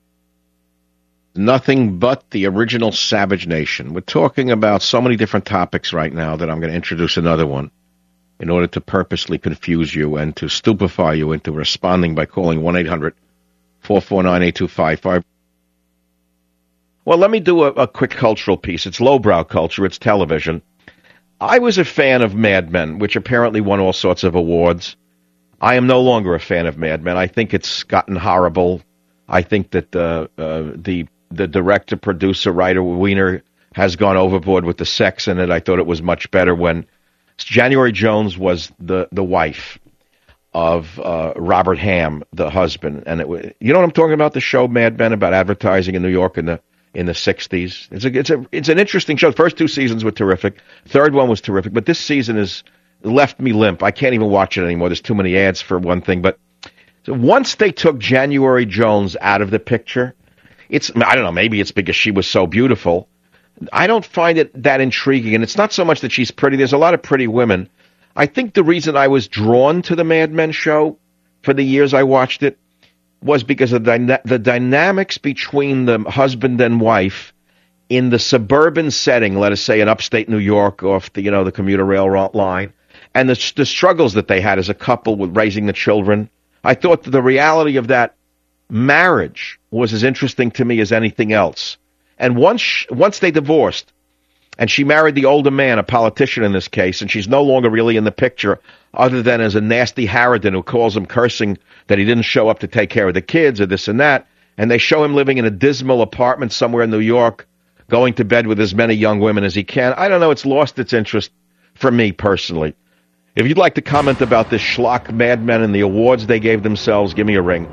Nothing but the original Savage Nation. We're talking about so many different topics right now that I'm going to introduce another one in order to purposely confuse you and to stupefy you into responding by calling one eight hundred four four nine eight two five five. Well, let me do a, a quick cultural piece. It's lowbrow culture. It's television. I was a fan of Mad Men, which apparently won all sorts of awards. I am no longer a fan of Mad Men. I think it's gotten horrible. I think that uh, uh, the the director, producer, writer, Weiner has gone overboard with the sex in it. I thought it was much better when January Jones was the, the wife of uh, Robert Hamm, the husband. And it, you know what I'm talking about, the show Mad Men, about advertising in New York in the in the sixties. It's a, it's a it's an interesting show. The first two seasons were terrific. Third one was terrific, but this season has left me limp. I can't even watch it anymore. There's too many ads for one thing. But so once they took January Jones out of the picture, it's I don't know, maybe it's because she was so beautiful. I don't find it that intriguing, and it's not so much that she's pretty. There's a lot of pretty women. I think the reason I was drawn to the Mad Men show for the years I watched it was because of the, dyna- the dynamics between the husband and wife in the suburban setting, let us say in upstate New York off the, you know, the commuter rail line, and the, the struggles that they had as a couple with raising the children. I thought that the reality of that marriage was as interesting to me as anything else. And once once they divorced, and she married the older man, a politician in this case, and she's no longer really in the picture other than as a nasty harridan who calls him cursing that he didn't show up to take care of the kids or this and that, and they show him living in a dismal apartment somewhere in New York, going to bed with as many young women as he can. I don't know, it's lost its interest for me personally. If you'd like to comment about this schlock Mad Men and the awards they gave themselves, give me a ring.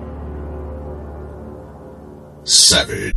Savage.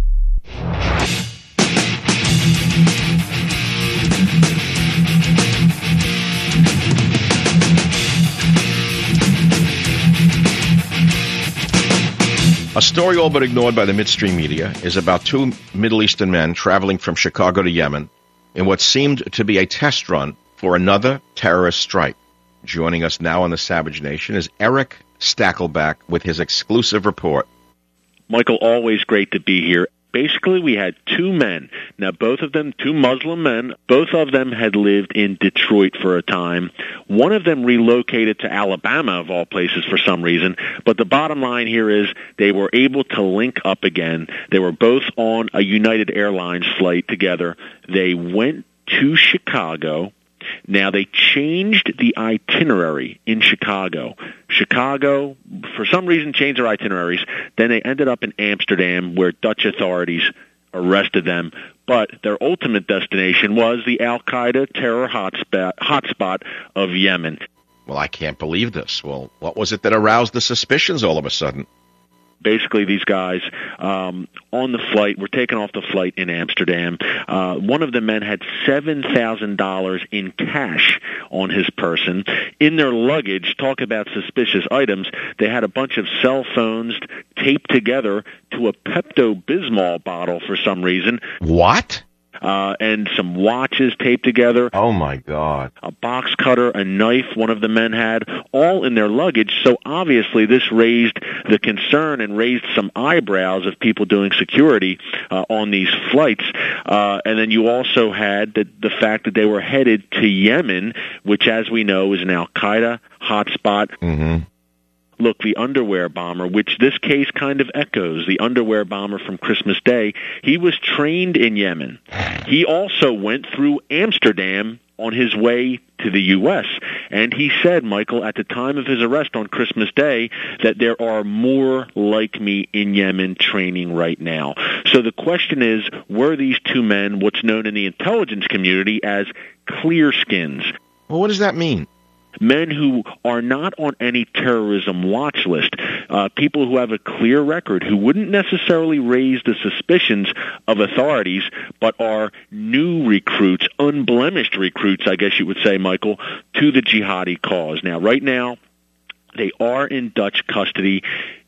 A story all but ignored by the midstream media is about two Middle Eastern men traveling from Chicago to Yemen in what seemed to be a test run for another terrorist strike. Joining us now on the Savage Nation is Eric Stakelback with his exclusive report. Michael, always great to be here. Basically, we had two men. Now, both of them, two Muslim men, both of them had lived in Detroit for a time. One of them relocated to Alabama, of all places, for some reason. But the bottom line here is they were able to link up again. They were both on a United Airlines flight together. They went to Chicago. Now, they changed the itinerary in Chicago. Chicago, for some reason, changed their itineraries. Then they ended up in Amsterdam, where Dutch authorities arrested them. But their ultimate destination was the al-Qaeda terror hotspot, hotspot of Yemen. Well, I can't believe this. Well, what was it that aroused the suspicions all of a sudden? Basically, these guys um, on the flight were taken off the flight in Amsterdam. Uh, one of the men had seven thousand dollars in cash on his person. In their luggage, talk about suspicious items, they had a bunch of cell phones taped together to a Pepto-Bismol bottle for some reason. What? Uh, and some watches taped together. Oh, my God. A box cutter, a knife one of the men had, all in their luggage. So obviously this raised the concern and raised some eyebrows of people doing security uh, on these flights. Uh, and then you also had the, the fact that they were headed to Yemen, which, as we know, is an al-Qaeda hotspot. Mm-hmm. Look, the underwear bomber, which this case kind of echoes, the underwear bomber from Christmas Day, he was trained in Yemen. He also went through Amsterdam on his way to the U S And he said, Michael, at the time of his arrest on Christmas Day, that there are more like me in Yemen training right now. So the question is, were these two men what's known in the intelligence community as clear skins? Well, what does that mean? Men who are not on any terrorism watch list, uh, people who have a clear record, who wouldn't necessarily raise the suspicions of authorities, but are new recruits, unblemished recruits, I guess you would say, Michael, to the jihadi cause. Now, right now, they are in Dutch custody.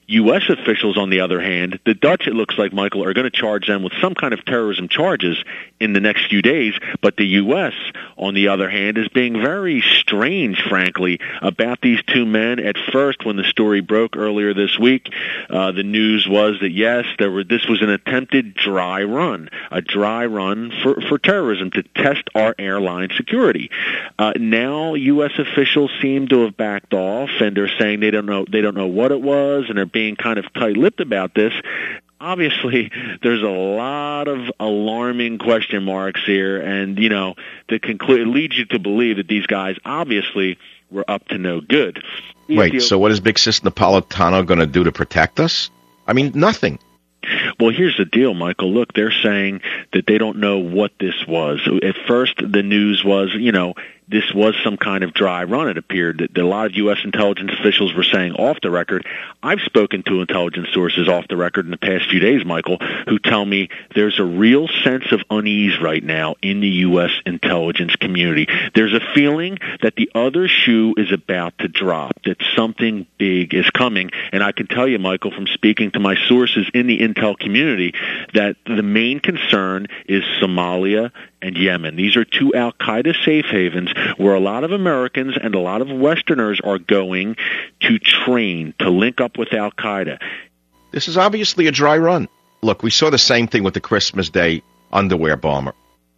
U S officials, on the other hand, the Dutch, it looks like, Michael, are going to charge them with some kind of terrorism charges in the next few days. But the U S, on the other hand, is being very strange, frankly, about these two men. At first, when the story broke earlier this week, uh, the news was that, yes, there were, this was an attempted dry run, a dry run for, for terrorism to test our airline security. Uh, now, U S officials seem to have backed off, and they're saying they don't know, they don't know what it was, and they're being kind of tight-lipped about this. Obviously, there's a lot of alarming question marks here, and, you know, the conclu- it leads you to believe that these guys obviously were up to no good. Wait, you- so what is Big Sis Napolitano going to do to protect us? I mean, nothing. Well, here's the deal, Michael. Look, they're saying that they don't know what this was. At first, the news was, you know, this was some kind of dry run, it appeared, that, that a lot of U S intelligence officials were saying off the record. I've spoken to intelligence sources off the record in the past few days, Michael, who tell me there's a real sense of unease right now in the U S intelligence community. There's a feeling that the other shoe is about to drop, that something big is coming. And I can tell you, Michael, from speaking to my sources in the intel community, that the main concern is Somalia and Yemen. These are two al-Qaeda safe havens where a lot of Americans and a lot of Westerners are going to train, to link up with al-Qaeda. This is obviously a dry run. Look, we saw the same thing with the Christmas Day underwear bomber.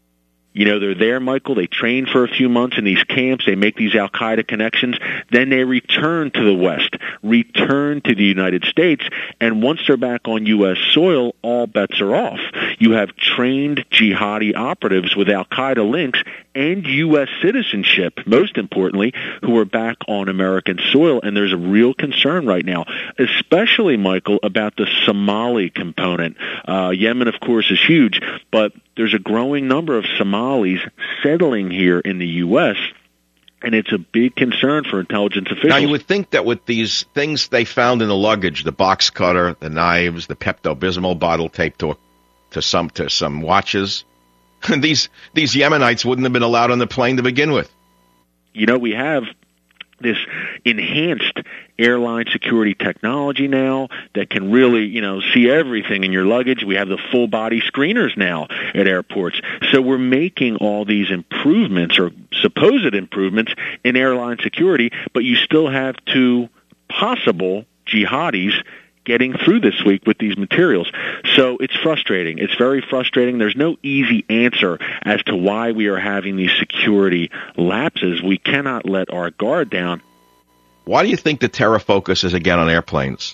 You know, they're there, Michael. They train for a few months in these camps. They make these al-Qaeda connections. Then they return to the West, return to the United States. And once they're back on U S soil, all bets are off. You have trained jihadi operatives with al-Qaeda links and U S citizenship, most importantly, who are back on American soil. And there's a real concern right now, especially, Michael, about the Somali component. Uh, Yemen, of course, is huge, but there's a growing number of Somalis settling here in the U S, and it's a big concern for intelligence officials. Now, you would think that with these things they found in the luggage, the box cutter, the knives, the Pepto-Bismol bottle taped to, to some to some watches, these these Yemenites wouldn't have been allowed on the plane to begin with. You know, we have this enhanced airline security technology now that can really, you know, see everything in your luggage. We have the full body screeners now at airports. So we're making all these improvements or supposed improvements in airline security, but you still have two possible jihadis getting through this week with these materials. So it's frustrating. It's very frustrating. There's no easy answer as to why we are having these security lapses. We cannot let our guard down. Why do you think the terror focus is again on airplanes?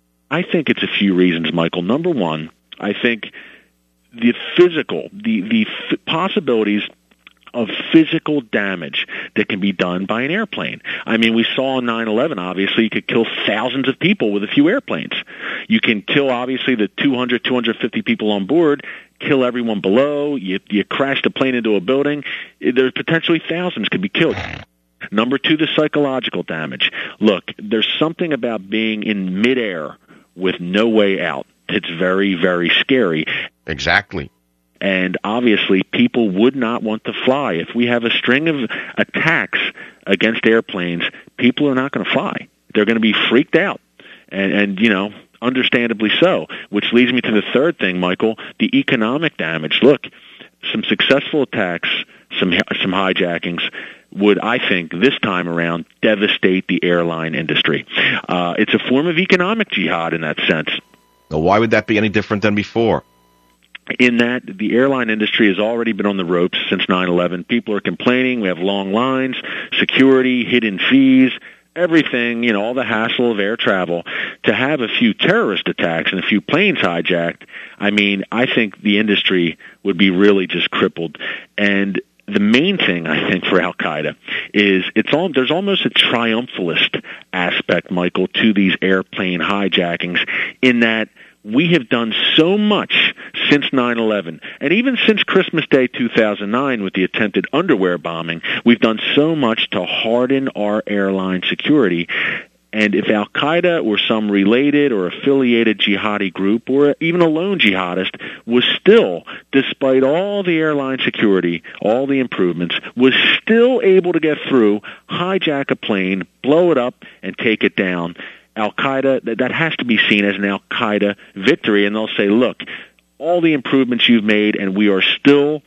I think it's a few reasons, Michael. Number one, I think the physical, the, the f- possibilities of physical damage that can be done by an airplane. I mean, we saw on nine eleven, obviously, you could kill thousands of people with a few airplanes. You can kill, obviously, the two hundred, two hundred fifty people on board, kill everyone below. You, you crash the plane into a building. There's potentially thousands could be killed. Number two, the psychological damage. Look, there's something about being in midair with no way out. It's very, very scary. Exactly. And obviously, people would not want to fly. If we have a string of attacks against airplanes, people are not going to fly. They're going to be freaked out. And, and, you know, understandably so, which leads me to the third thing, Michael, the economic damage. Look, some successful attacks, some some hijackings would, I think, this time around, devastate the airline industry. Uh, it's a form of economic jihad in that sense. Now, why would that be any different than before? In that the airline industry has already been on the ropes since nine eleven. People are complaining. We have long lines, security, hidden fees, everything, you know, all the hassle of air travel. To have a few terrorist attacks and a few planes hijacked, I mean, I think the industry would be really just crippled. And the main thing, I think, for al-Qaeda is it's all, there's almost a triumphalist aspect, Michael, to these airplane hijackings in that we have done so much since nine eleven, and even since Christmas Day two thousand nine with the attempted underwear bombing, we've done so much to harden our airline security. And if al-Qaeda or some related or affiliated jihadi group or even a lone jihadist was still, despite all the airline security, all the improvements, was still able to get through, hijack a plane, blow it up, and take it down, Al-Qaeda, that, that has to be seen as an Al-Qaeda victory, and they'll say, look, all the improvements you've made, and we are still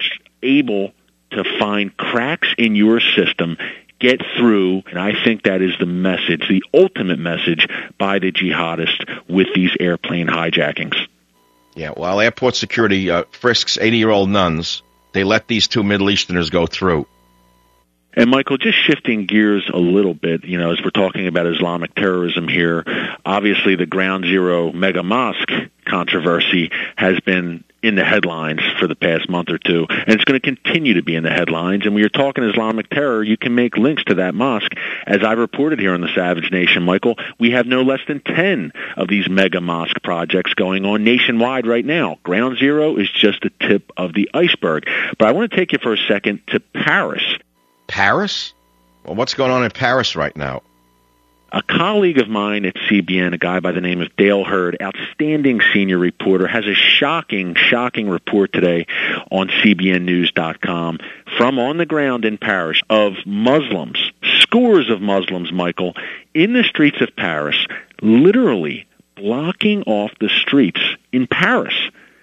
able to find cracks in your system, get through, and I think that is the message, the ultimate message by the jihadists with these airplane hijackings. Yeah, while airport security uh, frisks eighty-year-old nuns, they let these two Middle Easterners go through. And, Michael, just shifting gears a little bit, you know, as we're talking about Islamic terrorism here, obviously the Ground Zero mega mosque controversy has been in the headlines for the past month or two, and it's going to continue to be in the headlines. And when you're talking Islamic terror, you can make links to that mosque. As I reported here on the Savage Nation, Michael, we have no less than ten of these mega mosque projects going on nationwide right now. Ground Zero is just the tip of the iceberg. But I want to take you for a second to Paris. Paris? Well, what's going on in Paris right now? A colleague of mine at C B N, a guy by the name of Dale Hurd, outstanding senior reporter, has a shocking, shocking report today on C B N News dot com from on the ground in Paris of Muslims, scores of Muslims, Michael, in the streets of Paris, literally blocking off the streets in Paris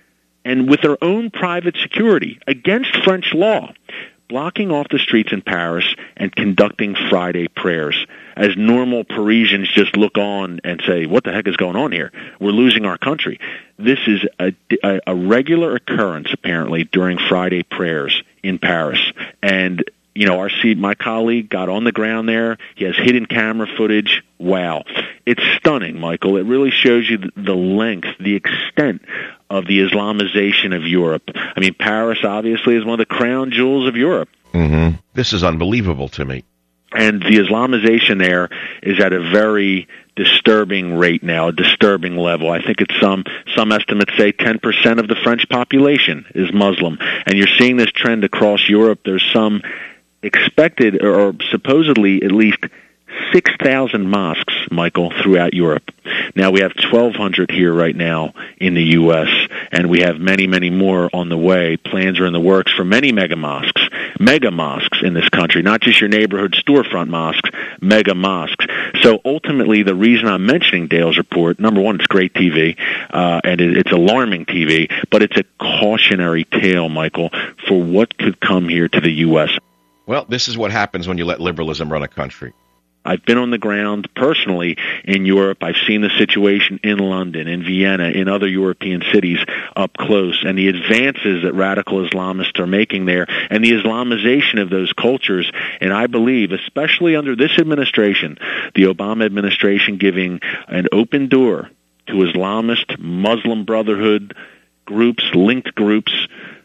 and with their own private security against French law, blocking off the streets in Paris and conducting Friday prayers as normal Parisians just look on and say, what the heck is going on here? We're losing our country. This is a, a, a regular occurrence, apparently, during Friday prayers in Paris. And, you know, our my colleague got on the ground there. He has hidden camera footage. Wow. It's stunning, Michael. It really shows you the length, the extent of the Islamization of Europe. I mean, Paris, obviously, is one of the crown jewels of Europe. Mm-hmm. This is unbelievable to me. And the Islamization there is at a very disturbing rate now, a disturbing level. I think it's some some estimates say ten percent of the French population is Muslim. And you're seeing this trend across Europe. There's some expected or supposedly at least six thousand mosques, Michael, throughout Europe. Now, we have twelve hundred here right now in the U S, and we have many, many more on the way. Plans are in the works for many mega mosques, mega mosques in this country, not just your neighborhood storefront mosques, mega mosques. So ultimately, the reason I'm mentioning Dale's report, number one, it's great T V, uh, and it, it's alarming T V, but it's a cautionary tale, Michael, for what could come here to the U S. Well, this is what happens when you let liberalism run a country. I've been on the ground personally in Europe. I've seen the situation in London, in Vienna, in other European cities up close, and the advances that radical Islamists are making there, and the Islamization of those cultures. And I believe, especially under this administration, the Obama administration giving an open door to Islamist, Muslim Brotherhood groups, linked groups,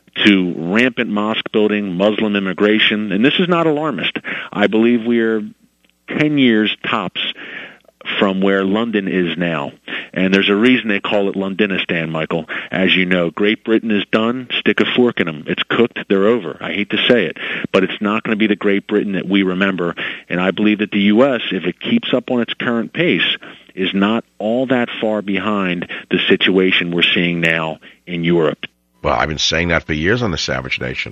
to rampant mosque building, Muslim immigration. And this is not alarmist. I believe we are ten years tops from where London is now. And there's a reason they call it Londonistan, Michael. As you know, Great Britain is done. Stick a fork in them. It's cooked. They're over. I hate to say it. But it's not going to be the Great Britain that we remember. And I believe that the U S, if it keeps up on its current pace, is not all that far behind the situation we're seeing now in Europe. Well, I've been saying that for years on the Savage Nation.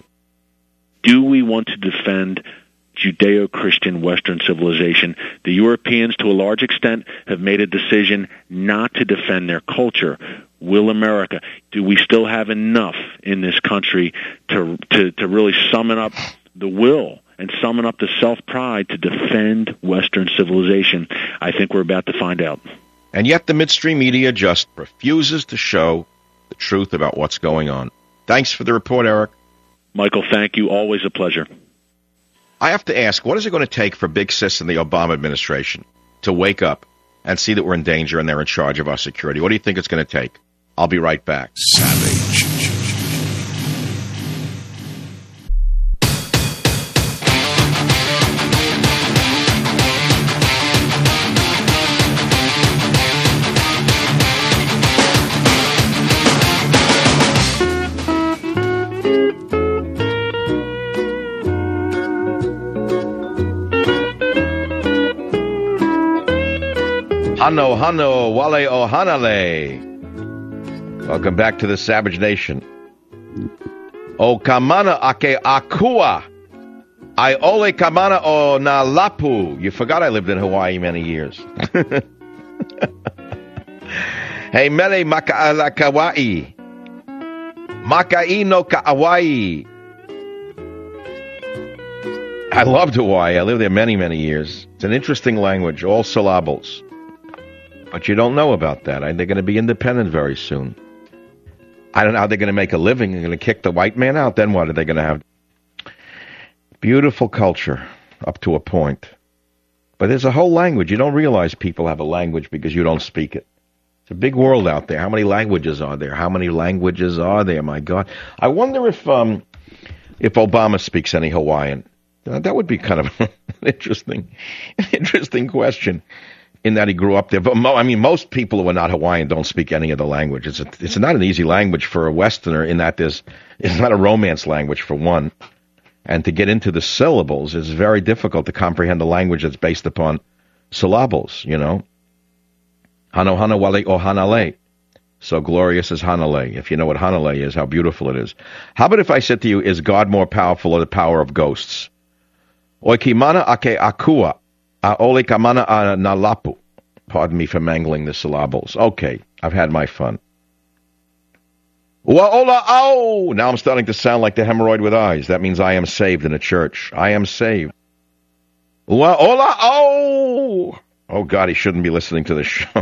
Do we want to defend Judeo-Christian Western civilization? The Europeans, to a large extent, have made a decision not to defend their culture. Will America? Do we still have enough in this country to to, to really summon up the will and summon up the self-pride to defend Western civilization? I think we're about to find out. And yet the midstream media just refuses to show the truth about what's going on. Thanks for the report, Eric. Michael, thank you. Always a pleasure. I have to ask, what is it going to take for Big Sis and the Obama administration to wake up and see that we're in danger and they're in charge of our security? What do you think it's going to take? I'll be right back. Savage. Hano, hano, wale o hanale. Welcome back to the Savage Nation. O kamana ake akua. I ole kamana o na lapu. You forgot I lived in Hawaii many years. Hey, mele maka'alakawai. Maka'i no ka'awai. I loved Hawaii. I lived there many, many years. It's an interesting language, all syllables. But you don't know about that. They're going to be independent very soon. I don't know how they're going to make a living. They're going to kick the white man out. Then what are they going to have? Beautiful culture up to a point. But there's a whole language. You don't realize people have a language because you don't speak it. It's a big world out there. How many languages are there? How many languages are there? My God. I wonder if um, if Obama speaks any Hawaiian. Uh, that would be kind of an interesting, interesting question, in that he grew up there. But mo- I mean, most people who are not Hawaiian don't speak any of the language. It's a, it's not an easy language for a Westerner, in that there's it's not a Romance language for one, and to get into the syllables is very difficult to comprehend a language that's based upon syllables. You know, Hano Hana Wale o Hanale. So glorious is Hanale. If you know what Hanale is, how beautiful it is. How about if I said to you, is God more powerful or the power of ghosts? Oikimana ake akua, aole kamana a nalapu. Pardon me for mangling the syllables. Okay, I've had my fun. Wa'ola au! Now I'm starting to sound like the hemorrhoid with eyes. That means I am saved in a church. I am saved. Wa'ola au! Oh God, he shouldn't be listening to this show.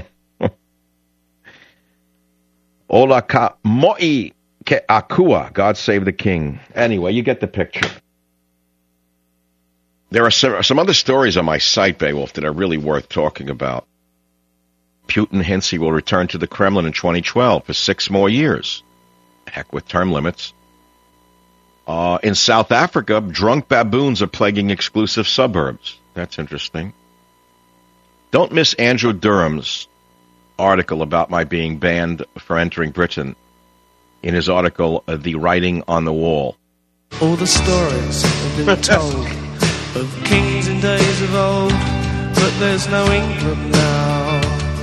Ola ka moi ke akua. God save the king. Anyway, you get the picture. There are some, some other stories on my site, Beowulf, that are really worth talking about. Putin hints he will return to the Kremlin in twenty twelve for six more years. Heck with term limits. Uh, in South Africa, drunk baboons are plaguing exclusive suburbs. That's interesting. Don't miss Andrew Durham's article about my being banned for entering Britain. In his article, uh, The Writing on the Wall. All the stories have been told of kings in days of old, but there's no England now.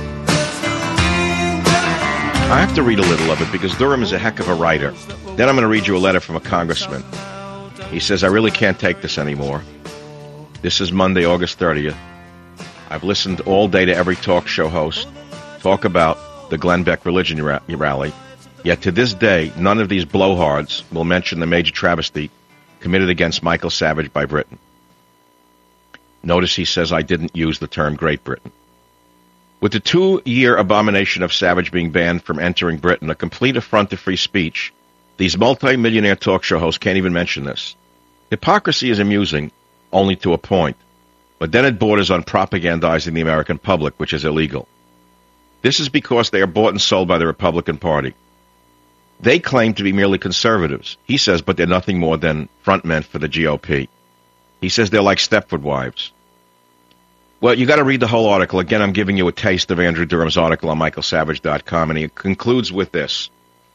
I have to read a little of it because Durham is a heck of a writer. Then I'm going to read you a letter from a congressman. He says, I really can't take this anymore. This is Monday, August thirtieth. I've listened all day to every talk show host talk about the Glenn Beck religion rally. Yet to this day, none of these blowhards will mention the major travesty committed against Michael Savage by Britain. Notice he says I didn't use the term Great Britain. With the two-year abomination of Savage being banned from entering Britain, a complete affront to free speech, these multi-millionaire talk show hosts can't even mention this. Hypocrisy is amusing, only to a point, but then it borders on propagandizing the American public, which is illegal. This is because they are bought and sold by the Republican Party. They claim to be merely conservatives. He says, but they're nothing more than frontmen for the G O P. He says they're like Stepford wives. Well, you got to read the whole article. Again, I'm giving you a taste of Andrew Durham's article on michael savage dot com, and he concludes with this.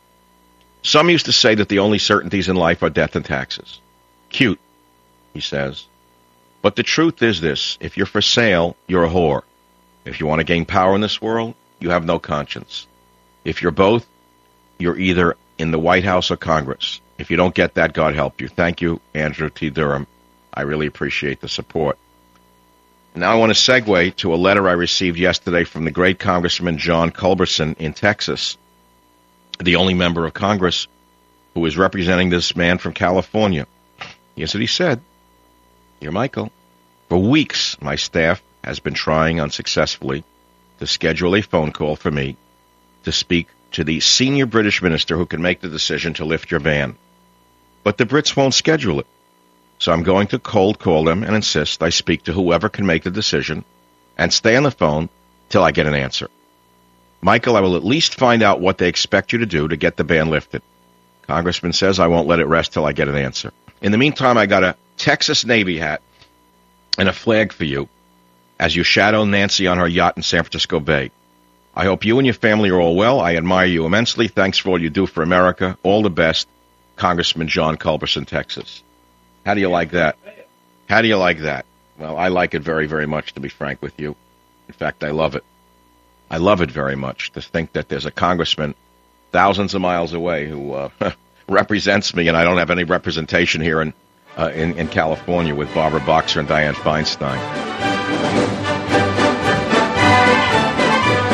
Some used to say that the only certainties in life are death and taxes. Cute, he says. But the truth is this. If you're for sale, you're a whore. If you want to gain power in this world, you have no conscience. If you're both, you're either in the White House or Congress. If you don't get that, God help you. Thank you, Andrew T. Durham. I really appreciate the support. Now I want to segue to a letter I received yesterday from the great Congressman John Culberson in Texas, the only member of Congress who is representing this man from California. Here's what he said. Dear Michael, for weeks my staff has been trying unsuccessfully to schedule a phone call for me to speak to the senior British minister who can make the decision to lift your ban. But the Brits won't schedule it. So I'm going to cold call them and insist I speak to whoever can make the decision and stay on the phone till I get an answer. Michael, I will at least find out what they expect you to do to get the ban lifted. Congressman says I won't let it rest till I get an answer. In the meantime, I got a Texas Navy hat and a flag for you as you shadow Nancy on her yacht in San Francisco Bay. I hope you and your family are all well. I admire you immensely. Thanks for all you do for America. All the best, Congressman John Culberson, Texas. How do you like that? How do you like that? Well, I like it very, very much, to be frank with you. In fact, I love it. I love it very much to think that there's a congressman thousands of miles away who uh, represents me, and I don't have any representation here in, uh, in, in California with Barbara Boxer and Dianne Feinstein.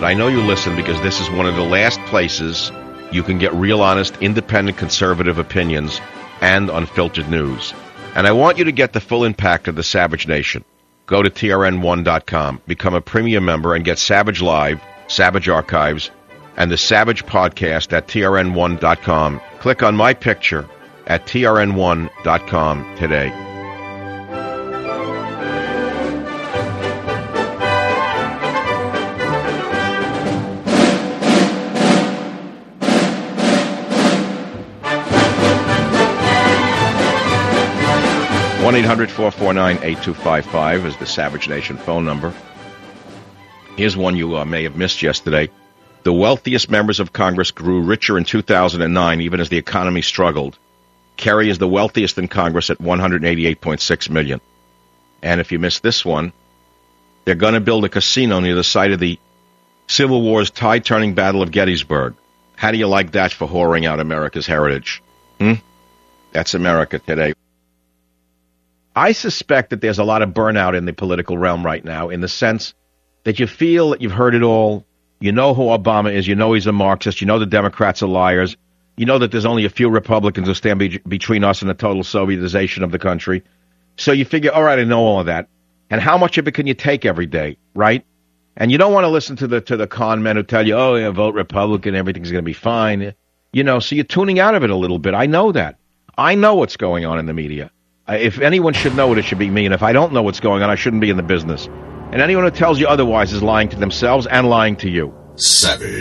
but I know you listen because this is one of the last places you can get real, honest, independent, conservative opinions and unfiltered news. And I want you to get the full impact of the Savage Nation. Go to T R N one dot com, become a premium member, and get Savage Live, Savage Archives, and the Savage Podcast at T R N one dot com. Click on my picture at T R N one dot com today. one eight hundred four four nine eight two five five is the Savage Nation phone number. Here's one you uh, may have missed yesterday. The wealthiest members of Congress grew richer in two thousand nine, even as the economy struggled. Kerry is the wealthiest in Congress at one hundred eighty-eight point six million dollars. And if you missed this one, they're going to build a casino near the site of the Civil War's tide-turning Battle of Gettysburg. How do you like that for whoring out America's heritage? Hmm? That's America today. I suspect that there's a lot of burnout in the political realm right now, in the sense that you feel that you've heard it all. You know who Obama is. You know he's a Marxist. You know the Democrats are liars. You know that there's only a few Republicans who stand be- between us and the total Sovietization of the country. So you figure, all right, I know all of that. And how much of it can you take every day, right? And you don't want to listen to the to the con men who tell you, oh, yeah, vote Republican, everything's going to be fine. You know, so you're tuning out of it a little bit. I know that. I know what's going on in the media. If anyone should know it, it should be me. And if I don't know what's going on, I shouldn't be in the business. And anyone who tells you otherwise is lying to themselves and lying to you. Savage.